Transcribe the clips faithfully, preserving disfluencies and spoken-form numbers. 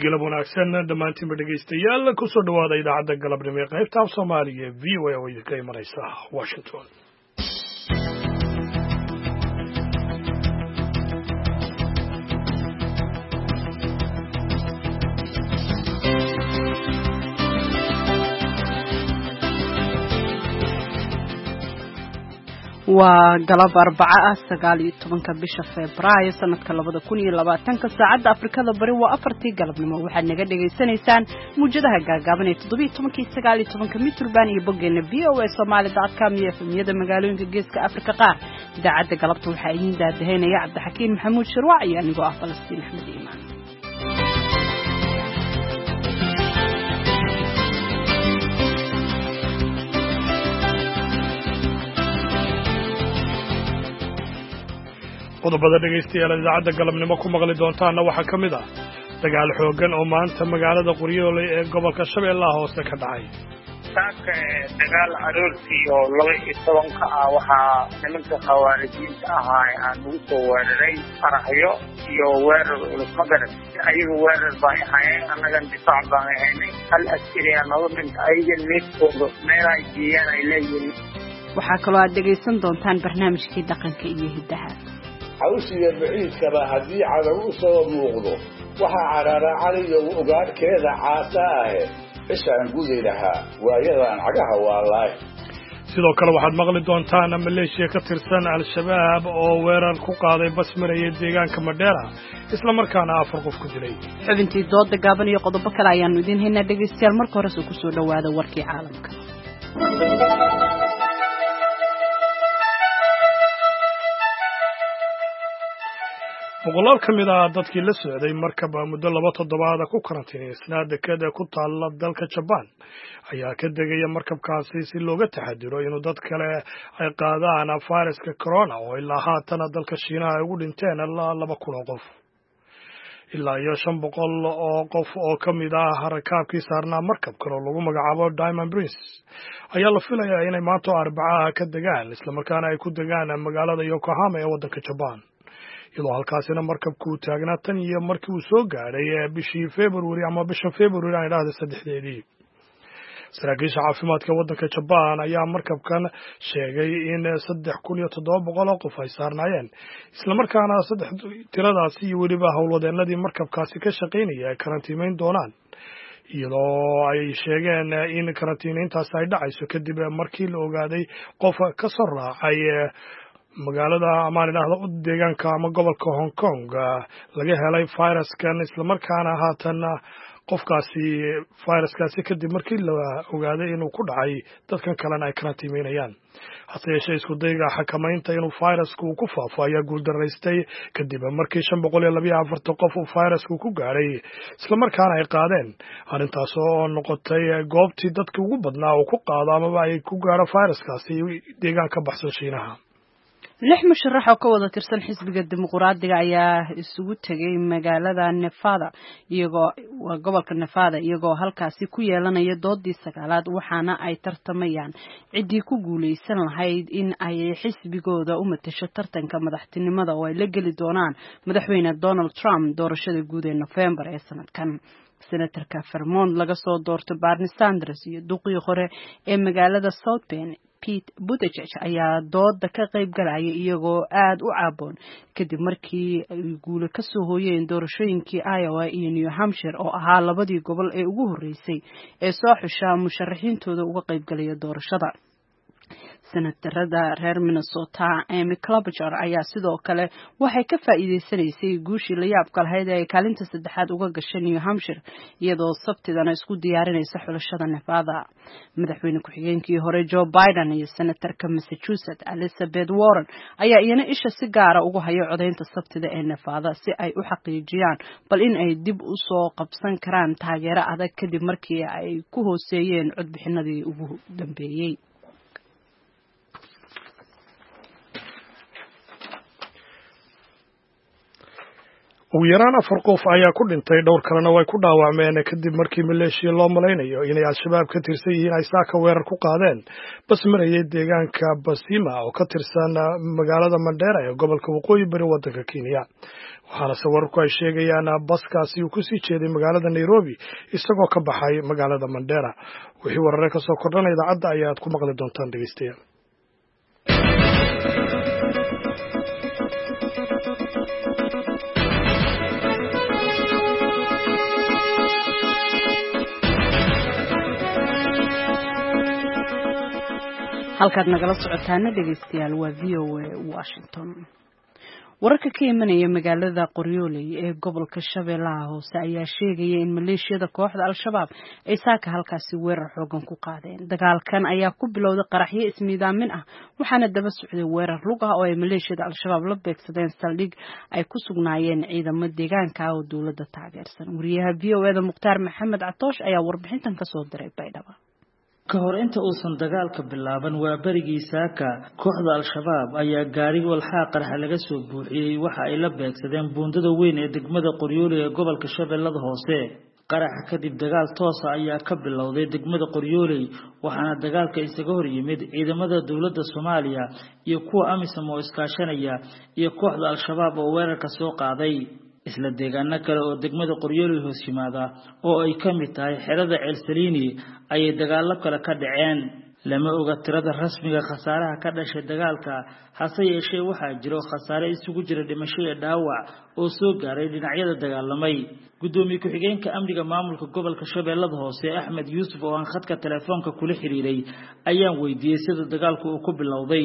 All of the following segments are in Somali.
galab wanaagsan dhammaantiinba dhegaystayaal kusoo dhawaada idaacadda galabnimo ee qaybta af soomaaliga ee v o a oo idinka imanaysa washington. waa galab arbaca ah sagaal iyo tobanka bisha Febraayo sanadka labada kun iyo labaatanka saacadda Afrikada Bari waa afartii galabnimo waxaad naga dhageysanaysaan muujadaha gaagaaban ee toddoba iyo tobanka iyo sagaal iyo tobanka mitirban iyo boggeena v o a somali dot com iyo efemyada magaalooyinka geeska Afrika qaar. idaacadda galabta waxaa idin daadaheynaya Cabdixakiin Maxamuud Shirwac iyo anigoo ah Falastiin Axmed Iimaan. qodobada dhegaystayaal idaacadda galabnimo ku maqli doontaana waxaa ka mid ah dagaal xooggan oo maanta magaalada Qoryooley ee gobolka Shabeellaha Hoose ka dhacay. saaka dagaal aroortii oo laba iyo tobanka ah waxaa nimanka khawaarijiinta ahaa aan ugu soo weeraray qaraxyo iyo weerar culus magaran ayaga weerar baan ahayn annagan difaac baan ahaynay hal askari aan nooga dhintay ayaga neefkooda meel ay geeyaan ay leeyihiin. waxaa kaloo aad dhegaysan doontaan barnaamijkii dhaqanka iyo hiddaha. hawshiga baciidkaba haddii cadow u soo muuqdo waxaa carara caliyo ugaadhkeeda caasa ahe ishaan gudi lahaa waayadaan cagaha waalaay. sidoo kale waxaad maqli doontaan maleeshiya ka tirsan al-shabaab oo weerar ku qaaday bas maraya deegaanka Madheera isla markaana afar qof ku dilay. xubintii dooda gaaban iyo qodobo kale ayaanu idin haynaa dhegaystayaal marka hore soo ku soo dhawaada warkii caalamka. boqolaal ka mid ah dadkii la socday markaba muddo laba toddobaada ku karantiinaysnaa dekada ku taalla dalka Japan ayaa ka degaya markabkaasi si looga taxadiro inuu dad kale ay qaadaan fayraska corona oo ilaa haatan dalka Shiinaha ay ugu dhinteen ilaa laba kun oo qof. ilaa iyo shan boqol oo qof oo ka mid ah rakaabkii saarnaa markabkan oo lagu magacaabo Diamond Prince ayaa la filayaa inay maanta Arbacaha ka degaan islamarkaana ay ku degaan magaalada Yokohama ee waddanka Japan. iyadoo halkaasina markabku uu taagnaa tan iyo markii uu soo gaadhay bishii February ama bisha February ay dhahday saddexdeedii. saraakiisha caafimaadka waddanka Japan ayaa markabkan sheegay in saddex kun iyo toddoba boqol oo qof ay saarnaayeen isla markaana saddex tiradaasi iyo weliba howlwadeenadii markabkaasi ka shaqaynaya ay karantiimeyn doonaan iyadoo ay sheegeen in karantiineyntaasi ay dhacayso kadib markii la ogaaday qof ka soo raacay magaalada amaan idhaahdo deegaanka ama gobolka Hong Kong laga helay fayraskan isla markaana haatan qofkaasi fayraskaasi kadib markii la ogaaday inuu ku dhacay dadkan kalena ay karantiimeynayaan. hase yeeshee isku dayga xakamaynta inuu fayrasku uu ku faafo ayaa guuldaraystay kadib markii shan boqol iyo laba iyo afartan qof uu fayrasku ku gaadhay isla markaana ay qaadeen arrintaas oo noqotay goobtii dadka ugu badnaa uu ku qaado amaba ay ku gaadho fayraskaasi deegaan ka baxsan Shiinaha. lix musharax oo ka wada tirsan xisbiga dimuqraadiga ayaa isugu tagay magaalada Nevada iyagoo gobolka Nevada iyagoo halkaasi ku yeelanaya doodii sagaalaad waxaana ay tartamayaan cidii ku guuleysan lahayd in ay xisbigooda u matasho tartanka madaxtinimada oo ay la geli doonaan madaxweyne Donald Trump doorashada guud ee November ee sanadkan. senatorka Vermont laga soo doortay Bernie Sanders iyo duqii hore ee magaalada South Bend Pete Buttigieg ayaa dooda ka qayb galaya iyagoo aad u caaboon kadib markii ay guulo ka soo hooyeen doorashooyinkii Iowa iyo New Hampshire oo ahaa labadii gobol ee ugu horeysay ee soo xusha musharaxiintooda uga qayb galaya doorashada. senatarada reer Minnesota Amy Klobuchar ayaa sidoo kale waxay ka faa'iideysanaysay guushii la yaabka lahayd ee kaalinta saddexaad uga gashay New Hampshire iyadoo sabtidana isku diyaarinaysa xulashada Nevada. madaxweyne ku-xigeenkii hore Joe Biden iyo senatarka Massachusetts Elizabeth Warren ayaa iyana isha si gaara ugu hayo codeynta sabtida ee Nevada si ay u xaqiijiyaan bal in ay dib u soo qabsan karaan taageero adag kadib markii ay ku hooseeyeen codbixinadii ugu dambeeyay. ugu yaraan afar qof ayaa ku dhintay dhowr kalena way ku dhaawacmeen kadib markii maleeshiya loo malaynayo inay al-shabaab ka tirsan yihiin ay saaka weerar ku qaadeen bas marayay deegaanka Basima oo ka tirsan magaalada Mandera ee gobolka waqooyi bari waddanka Kenya. waxaana se wararku ay sheegayaan baskaasi uu kusii jeeday magaalada Nairobi isagoo ka baxay magaalada Mandera. wixii warare ka soo kordhanaya idaacadda ayaad ku maqli doontaan dhegeystayaal. halkaad nagala socotaana dhegeystayaal waa V O A Washington. wararka ka imanaya magaalada Qoryooley ee gobolka Shabeellaha Hoose ayaa sheegaya in maleeshiyada kooxda Al-Shabaab ay saaka halkaasi weerar xoogan ku qaadeen. dagaalkan ayaa ku bilowday qaraxyo ismiidaamin ah waxaana daba socday weerar lug ah oo ay maleeshiyada Al-Shabaab la beegsadeen saldhig ay ku sugnaayeen ciidamo deegaanka oo dawladda taageersan. wariyaha V O A da Mukhtaar Maxamed Catoosh ayaa warbixintan ka soo diray Baydhabo. ka hor inta uusan dagaalka bilaaban waa barigii saaka kooxda Al-Shabaab ayaa gaari walxaa qarxa laga soo buuxiyay waxa ay la beegsadeen buundada weyn ee degmada Qoryooley ee gobolka Shabeellaha Hoose. qaraxa kadib dagaal toos ah ayaa ka bilowday degmada Qoryooley waxaana dagaalka isaga hor yimid ciidamada dawladda Soomaaliya iyo kuwa AMISOM oo iskaashanaya iyo kooxda Al-Shabaab oo weerarka soo qaaday. isla deegaano kale oo degmada Qoryooley hoos yimaada oo ay ka mid tahay xerada Ceelsaliini ay dagaalo kale ka dhaceen. lama oga tirada rasmiga khasaaraha ka dhashay dagaalka hase yeeshee waxaa jiro khasaare isugu jira dhimasho iyo dhaawac oo soo gaaray dhinacyada dagaalamay. gudoomiye ku-xigeenka amniga maamulka gobolka Shabeellaha Hoose Axmed Yuusuf oo aan khadka telefoonka kula xiriiray ayaan weydiiyay sida dagaalku uu ku bilowday.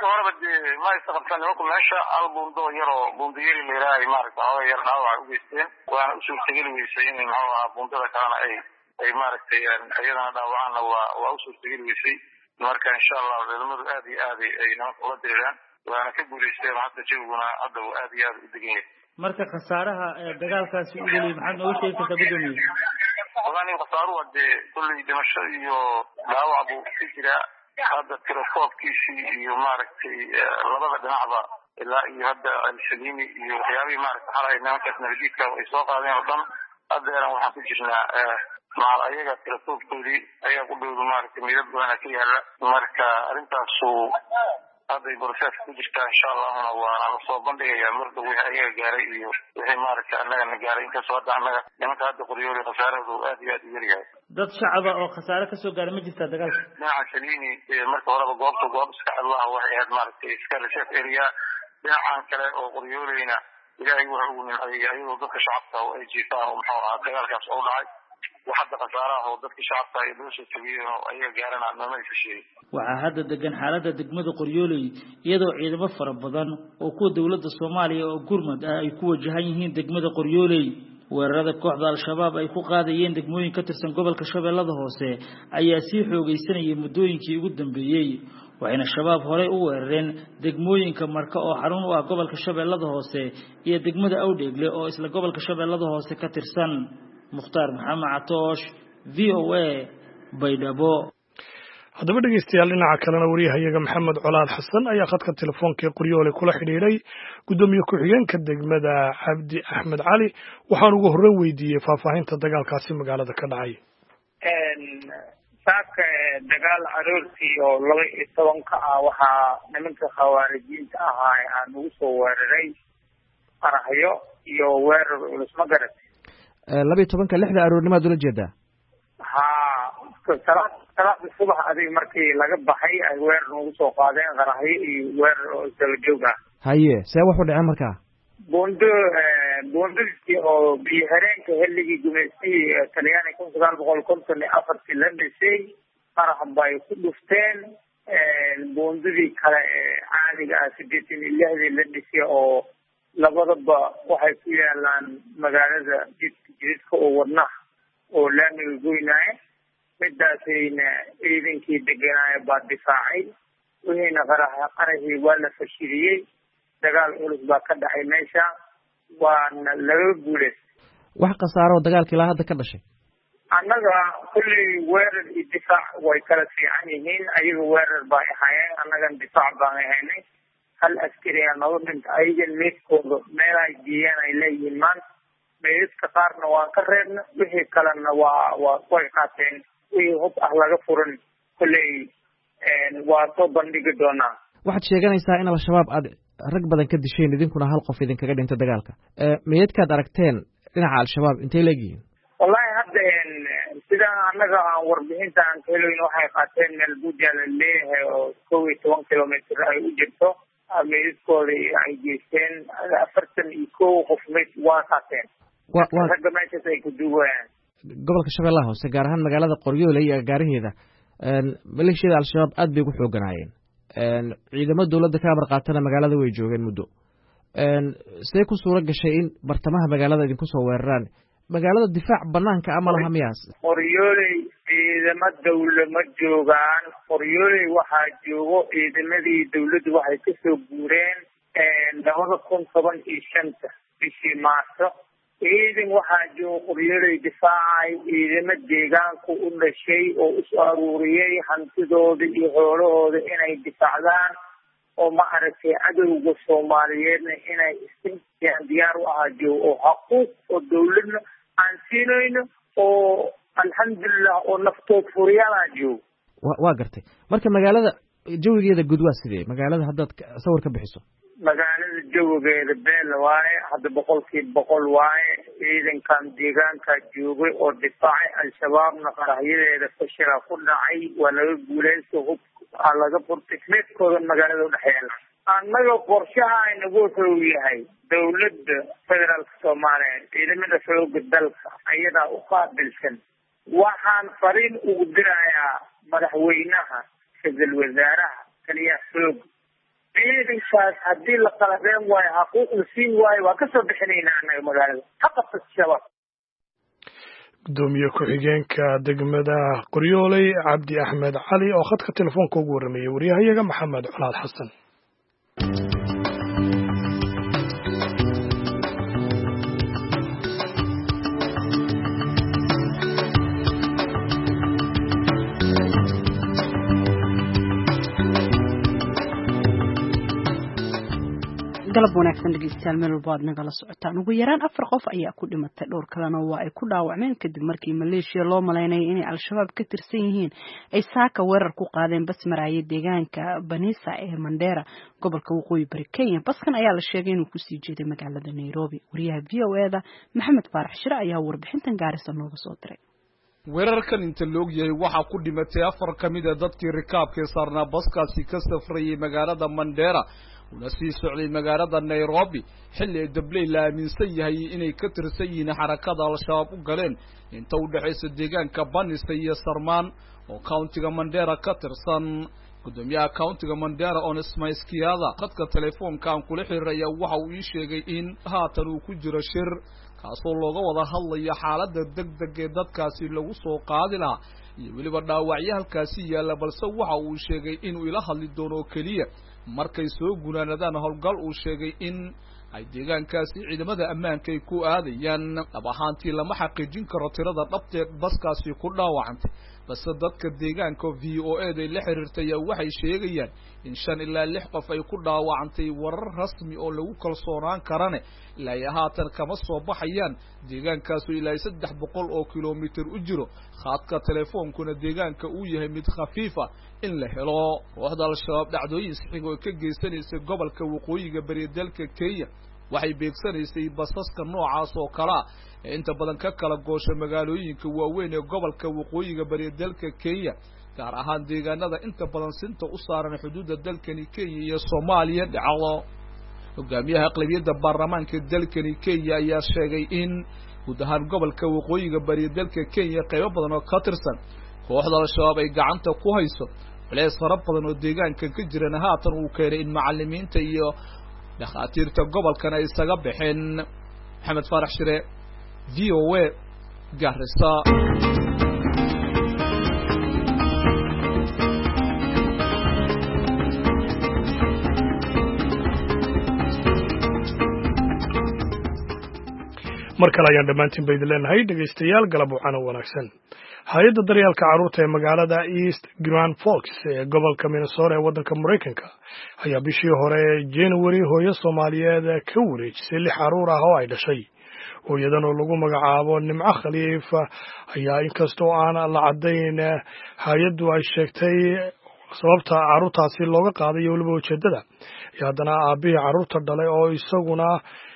ما يستقبلنا لكم عشاء البوندو يرو بونديري ميراي مارك هذا يرناو عوجستين وأنا أشوف تجيل ويسين إن هو بوندو كان أي أي مارك يعني أيضا دعوانا وأشوف تجيل ويسي مارك إن شاء الله للمر هذه هذه أي نوع وديران وأنا كبر يستير حتى جونا أدو هذه هذه الدقيقة. marka khasaaraha dagaalkaasi u dhulay maxaad noo sheegi kartaa gudoomiye? walaani khasaaro wade kulli dhimasho iyo dhaawac buu ku jiraa hadda tirakoobkiisii iyo maaragtay labada dhinacba ilaa iyo hadda Al-Saliini iyo waxyaabihii maaragtay xalay nimankaas nabadiidka ay soo qaadeen oo dhan haddeeran waxaan ku jirnaa maal ayaga tirakoobkoodii ayaa ku dhowda maaragtay midab badana ka yaala marka arrintaasu hadday process ku jirtaa insha allahna waana soo bandhigayaa marka wixii ayaga gaaray iyo wixii maaragtay annagana gaaray inkastoo hadda annaga nimanka hadda Qoryooley khasaaradu aad iyo aad u yaryahay. dad shacaba oo khasaare ka soo gaaray ma jirtaa dagaalka? dhinaca Saliini marka horeba goobta goob iska allah waxay ahayd maaragtay iska reserve area. dhinacan kale oo Qoryooleyna ilaahay wuxuu ugu nimceeyay ayadoo dadka shacabka oo ay jiifaan oo muxuu ahaa dagaalkaas oo dhacay waxda khasaaraha oo dadka shacabka ay doorsho tagayeen oo ayaga gaarana nama isheeyay. waxaa hadda degan xaaladda degmada Qoryooley iyadoo ciidamo fara badan oo kuwa dawladda Soomaaliya oo gurmad ah ay ku wajahan yihiin degmada Qoryooley. weerarada kooxda Al-Shabaab ay ku qaadayeen degmooyin ka tirsan gobolka Shabeellaha Hoose ayaa sii xoogeysanayay muddooyinkii ugu dambeeyay. waxayna shabaab hore u weerareen degmooyinka Marka oo xarun u ah gobolka Shabeellaha Hoose iyo degmada Awdheegle oo isla gobolka Shabeellaha Hoose ka tirsan. Mukhtaar Maxamed Catoosh V O A Baydhabo. haddaba dhegeystayaal dhinaca kalena wariyahayaga Maxamed Colaad Xasan ayaa khadka telefoonka ee Qoryooley kula xidhiidhay gudoomiye ku-xigeenka degmada Cabdi Axmed Cali waxaan ugu horreyn weydiiyey faahfaahinta dagaalkaasi magaalada ka dhacay. saaka dagaal aroortii oo laba iyo tobanka ah waxaa nimanka khawaarijiinta ahaa aan ugu soo weeraray qaraxyo iyo weerar culus ma garatay. laba iyo tobanka lixda aroornimaad ula jeedaa? haa salaada subax adiga markii laga baxay ay weerar ugu soo qaadeen qaraxyo iyo weerar oo isdaba joog ah. haye see wax u dhaceen markaa? buundo buundadii oo biyo hareenka xilligii gumeystii Talyaani kun sagaal boqol konton iyo afartii la dhisay qarax bay ku dhufteen. buundadii kale ee caadiga ah sideetan iyo lixdii la dhisay oo labadaba waxay ku yaalaan magaalada jidka oo wadnaha oo laamiga goynaya midaasayna ciidankii deganaayo baa difaacay wixiina qaraxii waa la fashiliyey. dagaal culus baa ka dhacay meesha waana laga guuleystay. wax khasaaro dagaalka ilaa hadda ka dhashay? annaga kulley weerar iyo difaac way kala fiican yihiin. ayaga weerar baa ahaayeen annagan difaac baan ahaynay. hal askari aa naga dhinta ayagan meydkooda meel ay geeyaan ay leeyihiin maanta meydadka qaarna waan ka reebna wixii kalena waa waa way qaateen. wixii hub ah laga furan kulley waa soo bandhigi doonaa. waxaad sheeganaysaa in Al-Shabaab aad rag badan ka disheen idinkuna hal qof idinkaga dhintay dagaalka meedkaad aragteen dhinaca al-shabaab intay leegyihiin wallahi hadda sida annaga aan warbixinta aan ka helayno waxay qaateen meel buuja la leeyahay oo kow iyo toban kilomitr ay u jirto meydkooda ay geysteen afartan iyo kow qof meyd waa qaateen ragga meeshaas ay ku duwayaan gobolka shabeellaha hoose gaar ahaan magaalada qoryoole iyo agaaraheeda maleeshiyada al-shabaab aad bay ugu xooganaayeen ciidamada dowladda ka amar qaatana magaalada way joogeen muddo see ku suura gashay in bartamaha magaalada idinku soo weeraraan magaalada difaac banaanka ama laha miyaas qoryooley ciidamo dawla ma joogaan qoryooley waxaa joogo ciidamadii dawladdu waxay kasoo guureen labada kun toban iyo shanta bishii maarso ciidan waxaa jooga qoryooley difaacay ciidamo deegaanku u dhashay oo isu aruuriyey hantidooda iyo xoolahooda inay difaacdaan oo ma aragtay cadowga soomaaliyeedna inay istinaan diyaar u ahaa joogo oo xaquuq oo dawladna aan siinayno oo alxamdulilah oo naftood furiyaalaa joogo waa gartay marka magaalada jawigeeda guud waa sidee magaalada haddaad sawir ka bixiso magaalada jawigeeda beel waaye hadda boqolkiiba boqol waaye ciidankan deegaankaa joogay oo difaacay al-shabaabna qarahyadeeda fashila ku dhacay waa laga guuleysta hub aa laga furtay meedkooda magaalada udhexeela annaga qorshaha inagu wuxuu yahay dawladda federaalka soomaaliya ciidamada xooga dalka ayadaa u qaabilsan waxaan fariin ugu dirayaa madaxweynaha ra-iisul wasaaraha taliyaha xooga ciidankaas haddii la qalabeen waayo xaquuq la siin waayo waa kasoo bixinaynaa annaga magaalada haqabta shabaab gudoomiye ku-xigeenka degmada qoryooley cabdi axmed cali oo khadka telefoonka ugu warrameeyey waryahayaga maxamed colaad xasan galab wanaagsan dhegeystayaal meel walba aad nagala socotaan ugu yaraan afar qof ayaa ku dhimatay dhowr kalena waa ay ku dhaawacmeen kadib markii maleeshiya loo malaynayay inay al-shabaab ka tirsan yihiin ay saaka weerar ku qaadeen bas maraaye deegaanka banisa ee mandheera gobolka waqooyi bari kenya baskan ayaa la sheegay inuu kusii jeeday magaalada nairobi wariyaha v o e da maxamed faarax shire ayaa warbixintan gaarisa nooga soo diray weerarkan inta loog yahay waxaa ku dhimatay afar ka mid a dadkii rikaabkee saarnaa baskaasi ka safrayay magaalada mandheera una sii socday magaalada nairobi xilli ay dabley la aaminsan yahay inay ka tirsan yihiin xarakada al-shabaab u galeen inta u dhexaysa deegaanka banisa iyo sarmaan oo countiga mandheera ka tirsan gudoomiyaha countiga mandheera on ismaiskiyaada khadka telefoonka aan kula xiriiraya waxa uu ii sheegay in haatan uu ku jiro shir kaasoo looga wada hadlayo xaaladda degdeg ee dadkaasi lagu soo qaadi lahaa iyo weliba dhaawacyo halkaasi yaalla balse waxa uu sheegay inuu ila hadli doono oo keliya markay soo gunaanadaan howlgal uu sheegay in ay deegaankaasi ciidamada ammaanka ay ku aadayaan dhab ahaantii lama xaqiijin karo tirada dhabteed baskaasi ku dhaawacantay balse dadka deegaanka v o e day la xiriirtay waxay sheegayaan in shan ilaa lix qof ay ku dhaawacantay warar rasmi oo lagu kalsoonaan karane ilaa ay haatan kama soo baxayaan deegaankaasu ilaa saddex boqol oo kilomitir u jiro khaadka telefoonkuna deegaanka uu yahay mid khafiifa in la helo kooxda al-shabaab dhacdooyin saxiga oo ka geysanaysay gobolka waqooyiga bari dalka kenya waxay beegsanaysay basaska noocaas oo kala ee inta badan ka kala goosha magaalooyinka waaweyn ee gobolka waqooyiga bari dalka kenya gaar ahaan deegaanada inta badan sinta u saaran xuduudda dalkani kenya iyo soomaaliya dhacdo hogaamiyaha aqlabiyadda baarlamaanka dalkani kenya ayaa sheegay in guud ahaan gobolka waqooyiga bari dalka kenya qaybo badan oo ka tirsan kooxda al-shabaab ay gacanta ku hayso culeys fara badan oo deegaankan ka jirana haatan uu keenay in macalimiinta iyo dhakhaatiirta gobolkan ay isaga baxeen maxamed faarax shire v o a Garissa mar kale ayaan dhammaantiin ba idin leenahay dhegaystayaal galab wacana wanaagsan hay-adda daryaalka carruurta ee magaalada east grand forks ee gobolka minnesota ee waddanka maraykanka ayaa bishii hore january hooyo soomaaliyeed ka wareejisay lix carruur ah oo ay dhashay hooyadan oo lagu magacaabo nimco khaliif ayaa inkastoo aan la caddayn hay-addu ay sheegtay sababta carruurtaasi looga qaaday iyo weliba ujeeddada iyo haddana aabbihii carruurta dhalay oo isaguna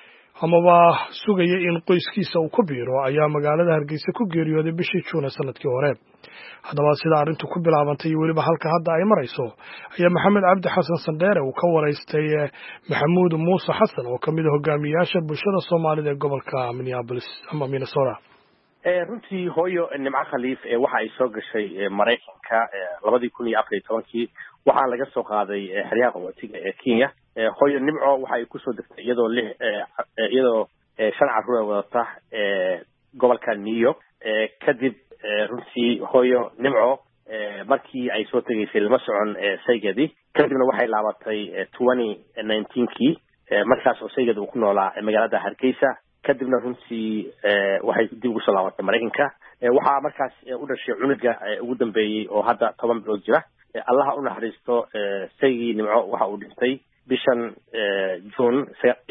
amaba sugaya in qoyskiisa uu ku biiro ayaa magaalada Hargeysa ku geeriyooday bishii Juun sanadkii hore. haddaba sida arrintu ku bilaabantay iyo weliba halka hadda ay marayso ayaa Maxamed Cabdi Xasan Sandheere uu ka waraystay Maxamuud Muuse Xasan oo ka mid ah hogaamiyaasha bulshada Soomaalida ee gobolka Minneapolis ama Minnesota. runtii hooyo Nimco Khaliif waxa ay soo gashay Mareykanka labadii kun iyo afar iyo tobankii waxaa laga soo qaaday xeryaha qaxootiga ee Kenya. hooyo Nimco waxa ay kusoo degtay iyadoo lix iyadoo shan carruur wadata gobolka New York. kadib runtii hooyo Nimco markii ay soo tegaysay lama socon saygeedii kadibna waxay laabatay twenty nineteen-kii markaas oo saygeeda uu ku noolaa magaalada Hargeysa. kadibna runtii waxay dib ugu soo laabatay Mareykanka. waxaa markaas u dhashay cunuga ugu dambeeyay oo hadda toban bilood jira. allaha u naxariisto saygii Nimco waxa uu dhintay bishan June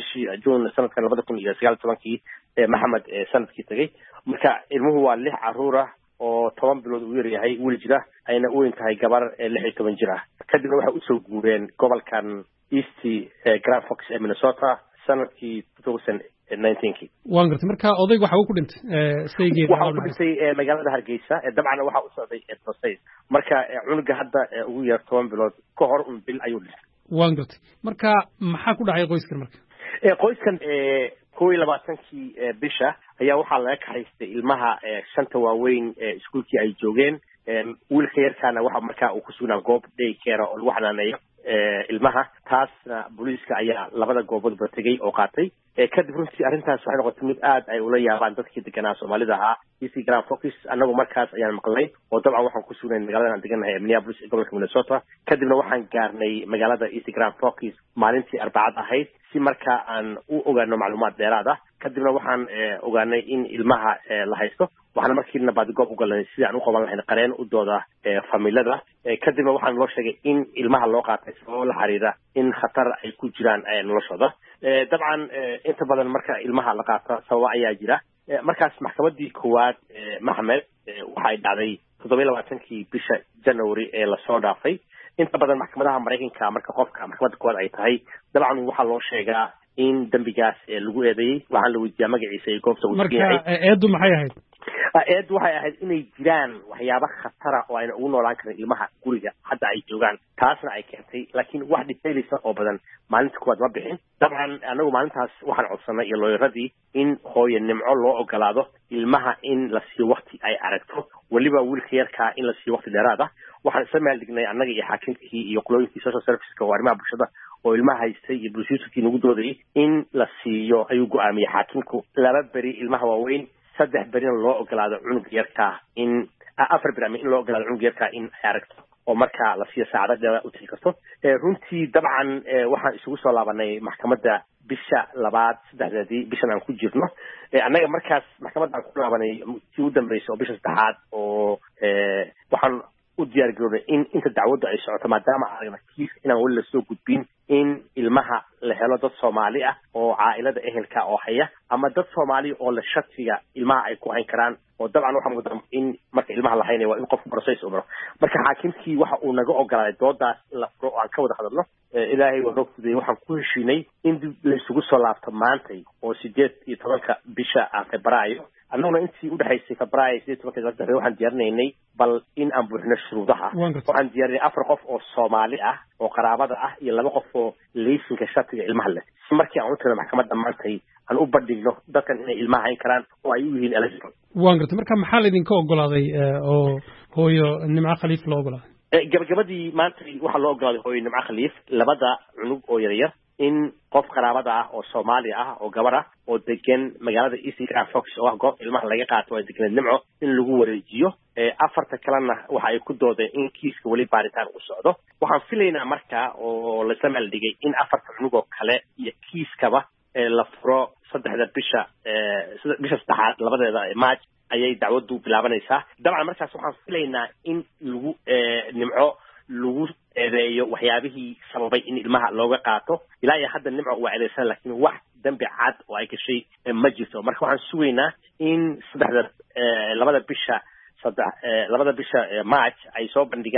June sanadkan labada kun iyo sagaal iyo tobankii Maxamed sanadkii tagay. marka ilmuhu waa lix carruur ah oo toban bilood uu yaryahay wiil jira ayna u weyn tahay gabar lix iyo toban jir ah. kadibna waxay usoo guureen gobolkan East Grand Forks ee Minnesota sanadkii two thousand nineteen-kii. waan gartay marka odaygu waxa uu ku dhintay saygeeda waxa uu ku dhintay magaalada Hargeysa. dabcan waxa uu socday process marka cunuga hadda ugu yar toban bilood ka hor un bil ayuu dhintay. waan gartay marka maxaa ku dhacay qoyskan marka qoyskan kow iyo labaatankii bisha ayaa waxaa laga kaxaystay ilmaha shanta waaweyn iskuulkii ay joogeen. wiilka yarkaana waxa markaa uu ku sugnaa goob day care oo lagu xanaaneeyo ilmaha. taasna booliiska ayaa labada gooboodba tegay oo qaatay. kadib runtii arrintaas waxay noqotay mid aad ay ula yaabaan dadkii deganaa Soomaalida ahaa East Grand Forks. annagu markaas ayaan maqlay oo dabcan waxaan ku sugnay magaalada aan deganahay ee Minneapolis ee gobolka Minnesota. kadibna waxaan gaarnay magaalada East Grand Forks maalintii Arbacad ahayd si markaa aan u ogaano macluumaad dheeraad ah. kadibna waxaan ogaanay in ilmaha la haysto. waxaan markiina baad goob u galnay sidii aan u qaban lahayn qareen u dooda familada. kadibna waxaan loo sheegay in ilmaha loo qaatay sababo la xiriira in khatar ay ku jiraan noloshooda. dabcan inta badan marka ilmaha la qaato sababa ayaa jira. markaas maxkamadii koowaad Maxamed waxay dhacday toddoba iyo labaatankii bisha January ee lasoo dhaafay. inta badan maxkamadaha Mareykanka marka qofka maxkamadda koowaad ay tahay dabcan waxaa loo sheegaa in dambigaas lagu eedeeyay. waxaan la weydiiyaa magaciisa iyo goobta uu marka eedu maxay ahayd eed waxay ahayd inay jiraan waxyaabo khatara oo ayna ugu noolaan karin ilmaha guriga hadda ay joogaan. taasna ay keentay laakiin wax details oo badan maalinta kuwaad ma bixin. dabcan anagu maalintaas waxaan codsanay iyo looyaradii in hooyo Nimco loo ogolaado ilmaha in la siiyo waqti ay aragto waliba wiilka yarkaa in la siiyo waqti dheeraad ah. waxaan isla meel dhignay annaga iyo xaakimkii iyo qolooyinkii social serviceska oo arrimaha bulshada oo ilmaha haystay iyo bulshooyinkii nagu doodayay in la siiyo ayuu go'aamiyey xaakimku laba beri ilmaha waaweyn saddex berina loo ogolaado cunug yarkaa in afar beri in loo ogolaado cunug yarkaa in ay aragto oo markaa la siiyo saacada dheer u tiri karto. runtii dabcan waxaan isugu soo laabanay maxkamadda bisha labaad saddexdeedii bishan aan ku jirno. annaga markaas maxkamadda aan ku laabanay tii u dambeysay oo bisha saddexaad oo waxaan u diyaar garoobay in inta dacwaddu ay socoto maadaama aragna kiiska inaan weli lasoo gudbin in ilmaha la helo dad Soomaali ah oo caa'ilada ehelka oo haya ama dad Soomaali oo la shatiga ilmaha ay ku hayn karaan. oo dabcan waxaan mudan in marka ilmaha la haynayo waa in qofku process u maro. marka xaakimkii waxa uu naga ogolaaday doodaas la furo oo aan ka wada hadalno. ilaahay waa rogtay waxaan ku heshiinay in dib la isugu soo laabto maantay oo sideed iyo tobanka bisha Febraayo. annaguna intii u dhaxaysay Febraayo sideed iyo tobanka waxaan diyaarinaynay bal in aan buuxino shuruudaha. waxaan diyaarinay afar qof oo Soomaali ah oo qaraabada ah iyo laba qof oo laysanka shatiga ilmaha leh. markii aan u tagay maxkamadda maantay aan u bandhigno dadkan inay ilmaha hayn karaan oo ay u yihiin eligible. waan gartay marka maxaa laydinka ogolaaday oo hooyo Nimco Khaliif loo ogolaaday gabagabadii maanta waxaa loo ogolaaday hooyo Nimco Khaliif labada cunug oo yaryar in qof qaraabada ah oo Soomaali ah oo gabar ah oo degan magaalada East Grand Forks oo goob ilmaha laga qaato oo degan Nimco in lagu wareejiyo. afarta kalena waxa ay ku doodeen in kiiska wali baaritaan u socdo. waxaan filaynaa markaa oo la samal dhigay in afarta cunug oo kale iyo kiiskaba la furo saddexda bisha bisha saddexaad labadeeda March ayay dacwaddu bilaabanaysaa. dabcan markaas waxaan filaynaa in lagu Nimco lagu eedeeyo waxyaabihii sababay in ilmaha looga qaato. ilaa iyo hadda Nimco waa eedeysan laakiin wax dambi cad oo ay gashay ma jirto. marka waxaan sugaynaa in saddexda labada bisha saddex labada bisha March ay soo bandhigaan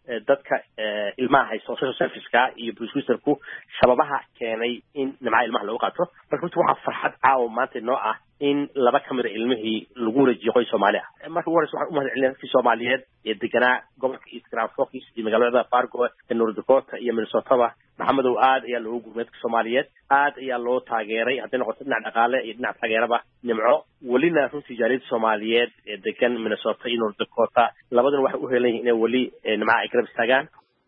dadka ilmaha haysto social service-ka iyo police-ku sababaha keenay in nimca ilmaha lagu qaato marka runtii waxaa farxad caawa maanta noo ah in laba ka mid a ilmihii lagu wareejiyo qoys Soomaali ah marka waraysi waxaan u mahadcelinayaa dadkii Soomaaliyeed ee deganaa gobolka East Grand Forks iyo magaalada Fargo ee North Dakota iyo Minnesota maxamedow aad ayaa loogu gurmay dadka Soomaaliyeed aad ayaa loo taageeray haddii noqoto dhinaca dhaqaale iyo dhinaca taageeraba nimco welina runtii jaaliyadda Soomaaliyeed ee degan Minnesota iyo North Dakota labadana waxay u heleen inay weli nimca ay garab istaagaan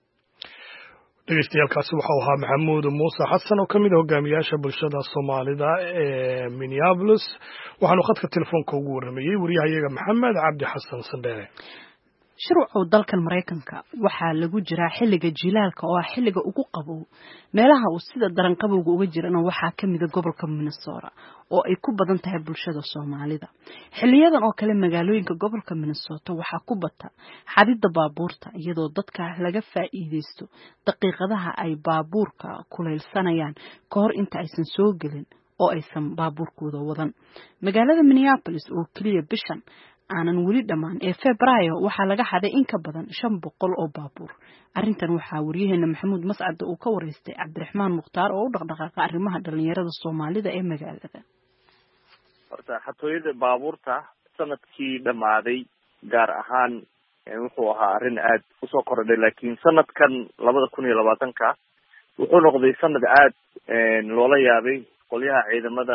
dhegeystayaal waxa uu ahaa Maxamuud Muuse Xasan oo kamid ah hogaamiyaasha bulshada Soomaalida ee Minneapolis waxaanu khadka telefoonka ugu waramayay wariyahayaga Maxamed Cabdi Xasan Sandere shuruucda dalkan Mareykanka waxaa lagu jiraa xilliga jilaalka oo ah xilliga ugu qabow meelaha uu sida daran qabowga uga jirana waxaa kamid ah gobolka Minnesota oo ay ku badan tahay bulshada Soomaalida xilliyadan oo kale magaalooyinka gobolka Minnesota waxaa ku bata xadida baabuurta iyadoo dadka laga faa'iideysto daqiiqadaha ay baabuurka kuleelsanayaan ka hor inta aysan soo gelin oo aysan baabuurkooda wadan magaalada Minneapolis oo kaliya bishan aanan weli dhamaan ee Febraayo waxaa laga xaday in ka badan shan boqol oo baabuur arrintan waxaa wariyaheena Maxamuud Mascad uu ka wareystay Cabdiraxmaan Mukhtaar oo u dhaqdhaqaaqa arrimaha dhalinyarada Soomaalida ee magaalada horta xatooyada baabuurta sanadkii dhamaaday gaar ahaan wuxuu ahaa arrin aad u soo kordhay laakiin sanadkan labada kun iyo labaatanka wuxuu noqday sanad aad loola yaabay qolyaha ciidamada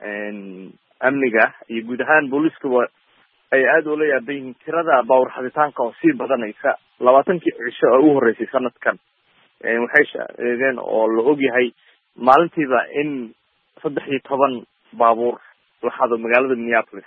amniga iyo guud ahaan booliska ay aad ula yaaban yihiin tirada baawur xaditaanka oo sii badanaysa labaatankii cisho oo ugu horreysay sanadkan waxay sheegeen oo la ogyahay maalintiiba in saddex iyo toban baabuur la xado magaalada Minneapolis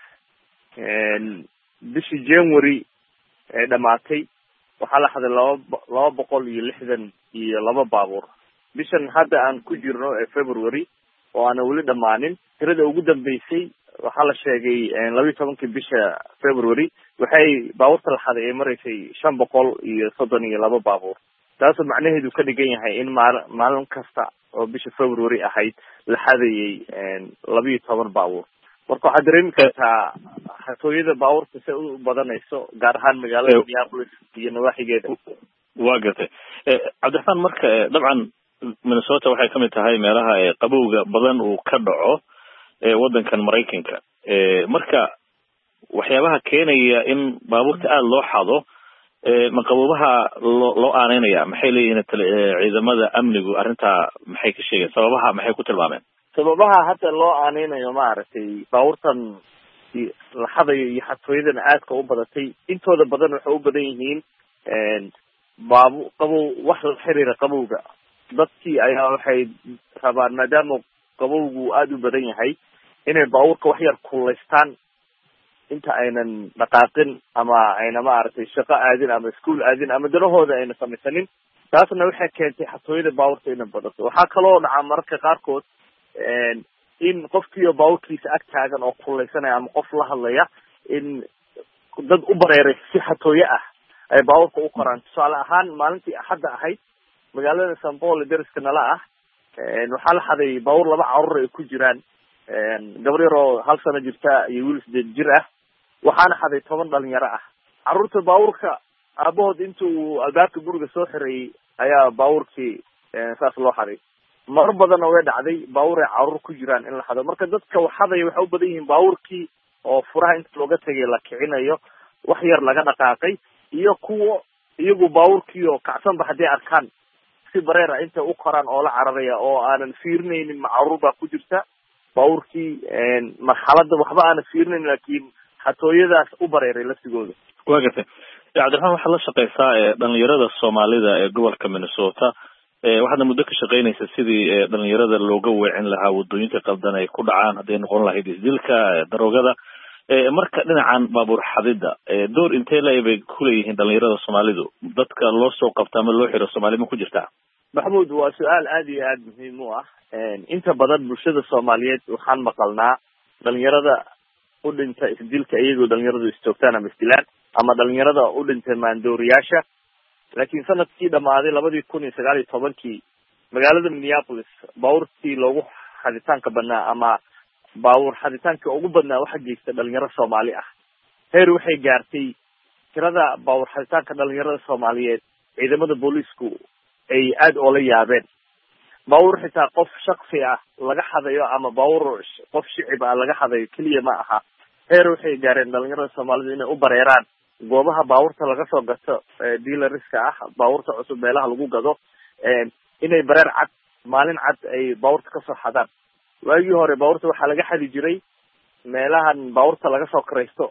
bishii January ee dhamaatay waxaa la xaday laba laba boqol iyo lixdan iyo laba baabuur bishan hadda aan ku jirno ee February oo aan weli dhamaanin tirada ugu dambeysay waxaa la sheegay laba iyo tobankii bisha February waxay baabuurta la xaday ay maraysay shan boqol iyo soddon iyo laba baabuur taasoo macnaheedu ka dhigan yahay in maalin kasta oo bisha February ahayd la xadayay laba iyo toban baabuur marka waxaad dareemi kartaa xatooyada baabuurta si u badanayso gaar ahaan magaalada Minneapolis iyo nawaaxigeeda waa gartay Cabdiraxmaan marka dabcan Minnesota waxay kamid tahay meelaha qabowga badan uu ka dhaco ee wadankan Mareykanka ee marka waxyaabaha keenaya in baabuurta aad loo xado ee maqababaha loo aaneynaya maxay leeyihiin ciidamada amnigu arinta maxay ka sheegeen sababaha maxay ku tilmaameen sababaha hadda loo aaneynayo ma aragtay baabuurtan la xadayo iyo xatooyadan aadka u badatay intooda badan waxay u badan yihiin baabu qabow wax la xiriira qabowga dadkii ayaa waxay rabaan maadaama qabowgu aada u badan yahay inay baabuurka wax yar kulaystaan inta aynan dhaqaaqin ama ayna maaragtay shaqo aadin ama iskuol aadin ama danahooda ayna samaysanin taasna waxay keentay xatooyada baabuurta inay badato waxaa kaloo dhacaa mararka qaarkood in qofkiiyo baabuurkiisa ag taagan oo kulaysanaya ama qof la hadlaya in dad u bareeray si xatooye ah ay baabuurka u koraan tusaale ahaan maalintii axadda ahayd magaalada Saint Paul deriska nala ah waxaa la xaday baabuur laba carruur ay ku jiraan gabar yar oo hal sano jirta iyo wiil sideed jir ah waxaana xaday toban dhalinyaro ah carruurta baabuurka aabahood intuu albaabka guriga soo xireeyay ayaa baabuurkii saas loo xaday mar badanna way dhacday baabuur ay carruur ku jiraan in la xado marka dadka waxadaya waxay u badan yihiin baabuurkii oo furaha inta looga tegay la kicinayo wax yar laga dhaqaaqay iyo kuwa iyagu baabuurkii oo kacsanba hadday arkaan si bareera inta u koraan oo la cararaya oo aanan fiirinaynin ma carruur baa ku jirta baabuurkii marxaladda waxba aanan fiirinayn laakiin xatooyadaas u bareeray laftigooda waa gartay Cabdiraxmaan waxaad la shaqeysaa ee dhalinyarada Soomaalida ee gobolka Minnesota ee waxaadna muddo ka shaqeynaysa sidii dhalinyarada looga weecin lahaa wadooyinka qaldan ay ku dhacaan hadday noqon lahayd isdilka daroogada ee marka dhinacan baabuur xadida ee door intee leebay ku leeyihiin dhalinyarada Soomaalidu dadka loo soo qabta ama loo xiro Soomaalida ku jirta Maxamuud waa su'aal aad iyo aad muhiim u ah inta badan bulshada Soomaaliyeed waxaan maqalnaa dhalinyarada u dhintay isdilka iyagoo dhalinyaradu istoogtaan ama isdilaan ama dhalinyarada u dhintay maandooriyaasha laakiin sanadkii dhamaaday labadii kun iyo sagaal iyo tobankii magaalada Minneapolis baabuurtii loogu xaditaanka badnaa ama baabuur xaditaanka ugu badnaa waxa geystay dhalinyaro Soomaali ah heer waxay gaartay tirada baabuur xaditaanka dhalinyarada Soomaaliyeed ciidamada booliisku ay aada oola yaabeen. baabuur xitaa qof shaksi ah laga hadayo ama baabuur qof shicib ah laga hadayo keliya ma aha, heer waxay gaareen dhalinyarada Soomaalidu inay u bareeraan goobaha baabuurta laga soo gato dealerska ah, baabuurta cusub meelaha lagu gado, inay bareer cad maalin cad ay baabuurta kasoo xadaan. waagii hore baabuurta waxaa laga xadi jiray meelahan baabuurta laga soo kiraysto,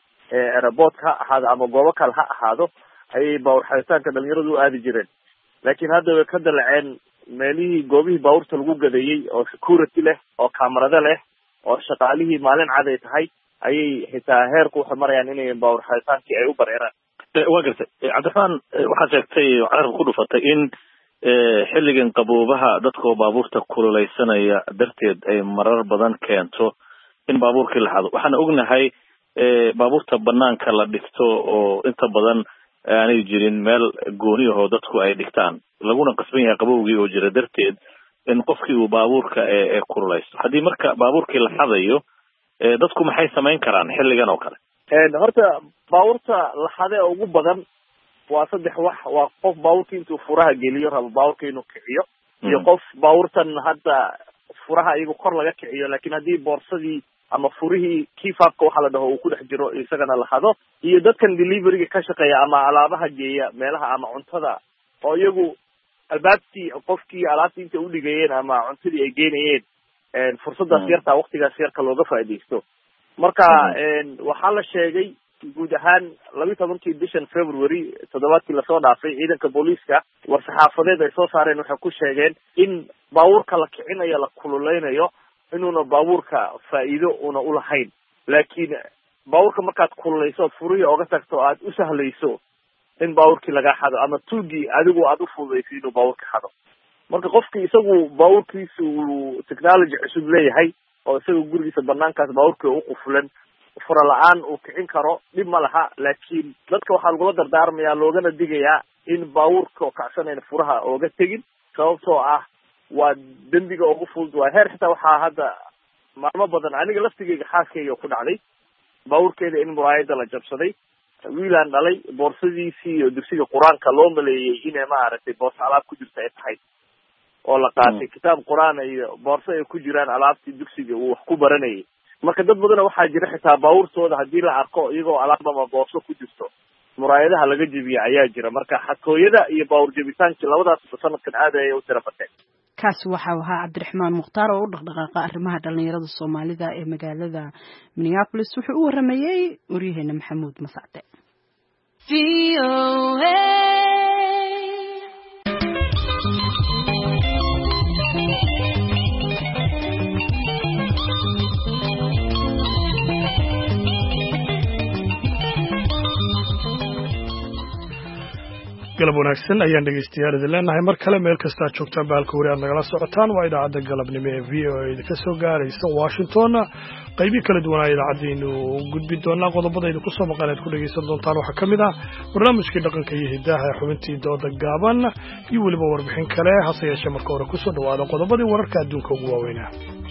airport ha ahaado ama goobo kale ha ahaado, ayay baabuur xaditaanka dhalinyaradu u aadi jireen. laakiin hadda way ka dalaceen meelihii goobihii baabuurta lagu gadayey oo security leh, oo kamarado leh, oo shaqaalihii maalin cad ay tahay, ayay xitaa heerku waxay marayaan inay baabuur xaditaankii ay u bareeraan. waa gartay cabdiraxmaan, waxaad sheegtay carabka ku dhufatay in xilligan qaboobaha dadkoo baabuurta kululeysanaya darteed ay marar badan keento in baabuurkii la xado. waxaan ognahay baabuurta banaanka la dhigto oo inta badan aanay jirin meel gooni ahoo dadku ay dhigtaan, laguna qasban yahay qabowgii oo jira darteed in qofkii uu baabuurka ee kululeysto. haddii marka baabuurkii la xadayo, dadku maxay samayn karaan xilligan oo kale? horta baabuurta la xade ugu badan waa saddex wax. waa qof baabuurka intuu furaha geliyo rabo baabuurka inuu kiciyo, iyo qof baabuurtan hadda furaha iyagu kor laga kiciyo, laakiin haddii boorsadii ama furihii kifaabka waxa la dhaho uu ku dhex jiro isagana la hado, iyo dadkan deliveryga ka shaqeeya ama alaabaha geeya meelaha ama cuntada, oo iyagu albaabtii qofkii alaabtii inta udhigayeen ama cuntadii ay geynayeen fursadaas yartaa waktigaas yarka looga faaidaysto. marka waxaa la sheegay guud ahaan labiyi tobankii bishan February toddobaadkii lasoo dhaafay ciidanka booliiska war saxaafadeed ay soo saareen waxay ku sheegeen in baabuurka la kicinayo la kululeynayo inuuna baabuurka faa'iido una ulahayn, laakiin baabuurka markaad kululeyso ood furihii oga tagto aad u sahlayso in baabuurkii laga xado ama tuugii adigu aad u fududayso inuu baabuurka xado. marka qofkii isagu baabuurkiisu uu technology cusub leeyahay oo isaga gurigiisa banaankaas baabuurkii u qufulan fura la-aan uu kicin karo, dhib ma laha, laakiin dadka waxaa lagula dardaarmayaa loogana digayaa in baabuurka oo kacsanayna furaha ooga tegin, sababtoo ah waa dembiga ugu fudud. waa heer xitaa waxaa hadda maalmo badan aniga laftigeyga xaaskeyga ku dhacday baabuurkeeda in muraayada la jabsaday, wiilaan dhalay boorsadiisii iyo dugsiga qur-aanka loo maleeyey inay maaragtay boorso alaab ku jirta ay tahay, oo la qaatay kitaab qur-aan iyo boorso ay ku jiraan alaabtii dugsiga uu wax ku baranayay. marka dad badana waxaa jira xitaa baabuurtooda haddii la arko iyagoo alaab ama boorso ku jirto muraayadaha laga jebiya ayaa jira. marka xatooyada iyo baabuur jebitaankii labadaas sanadkan aad ayay u tira bateen. kaasi waxa uu ahaa cabdiraxmaan mukhtaar oo u dhaqdhaqaaqa arrimaha dhalinyarada Soomaalida ee magaalada Minneapolis. wuxuu u waramayay waryaheena Maxamuud Masacde. galab wanaagsan ayaan dhegeystayaal idin leenahay mar kale meel kasta aad joogtaan bahalka wari aad nagala socotaan. waa idaacadda galabnimo ee v o a idinka soo gaaraysa Washington. qaybii kala duwanaa idaacaddiinu gudbi doonaa. qodobada idinku soo maqan aad ku dhegeysan doontaan waxaa ka mid ah barnaamijkii dhaqanka iyo hidaha ee xubintii dooda gaaban iyo weliba warbixin kale. hase yeeshee marka hore kusoo dhawaada qodobadii wararka adduunka ugu waaweynaa.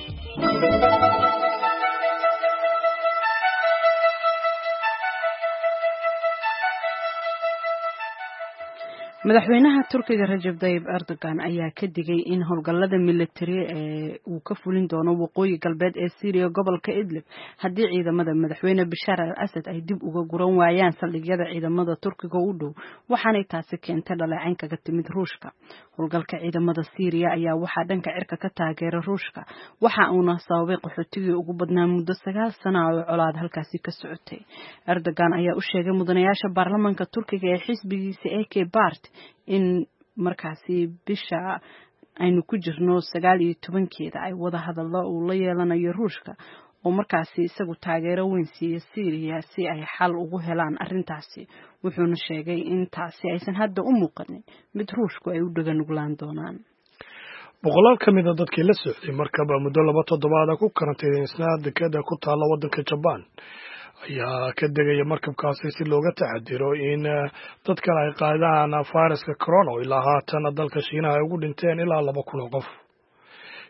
madaxweynaha Turkiga Recep Tayyip Erdogan ayaa ka digay in howlgallada military ee uu ka fulin doono waqooyi galbeed ee Syria gobolka Idlib haddii ciidamada madaxweyne Bashar al-Assad ay dib uga guran waayaan saldhigyada ciidamada Turkiga u dhow, waxaanay taasi keentay dhaleecayn kaga timid Ruushka. howlgalka ciidamada Syria ayaa waxaa dhanka cirka ka taageera Ruushka, waxa uuna sababay qaxootigii ugu badnaa muddo sagaal sano oo colaad halkaasi ka socotay. Erdogan ayaa u sheegay mudanayaasha baarlamaanka Turkiga ee xisbigiisa A K Party in markaasi bisha aynu ku jirno sagaal iyo tobankeeda ay wada hadallo uu la yeelanayo Ruushka oo markaasi isagu taageero weyn siiya Syria si ay xal ugu helaan arrintaasi. wuxuuna sheegay in taasi aysan hadda u muuqanin mid Ruushku ay u dhaganuglaan doonaan. boqolaal ka mid a dadkii la socday markaba muddo laba toddobaad ku karantiineysnaa dekada ku taala waddanka Japan ayaa ka degaya markabkaasi si looga taxadiro in dadkan ay qaadaan fayraska corona oo ilaa haatan dalka Shiinaha ay ugu dhinteen ilaa laba kun oo qof.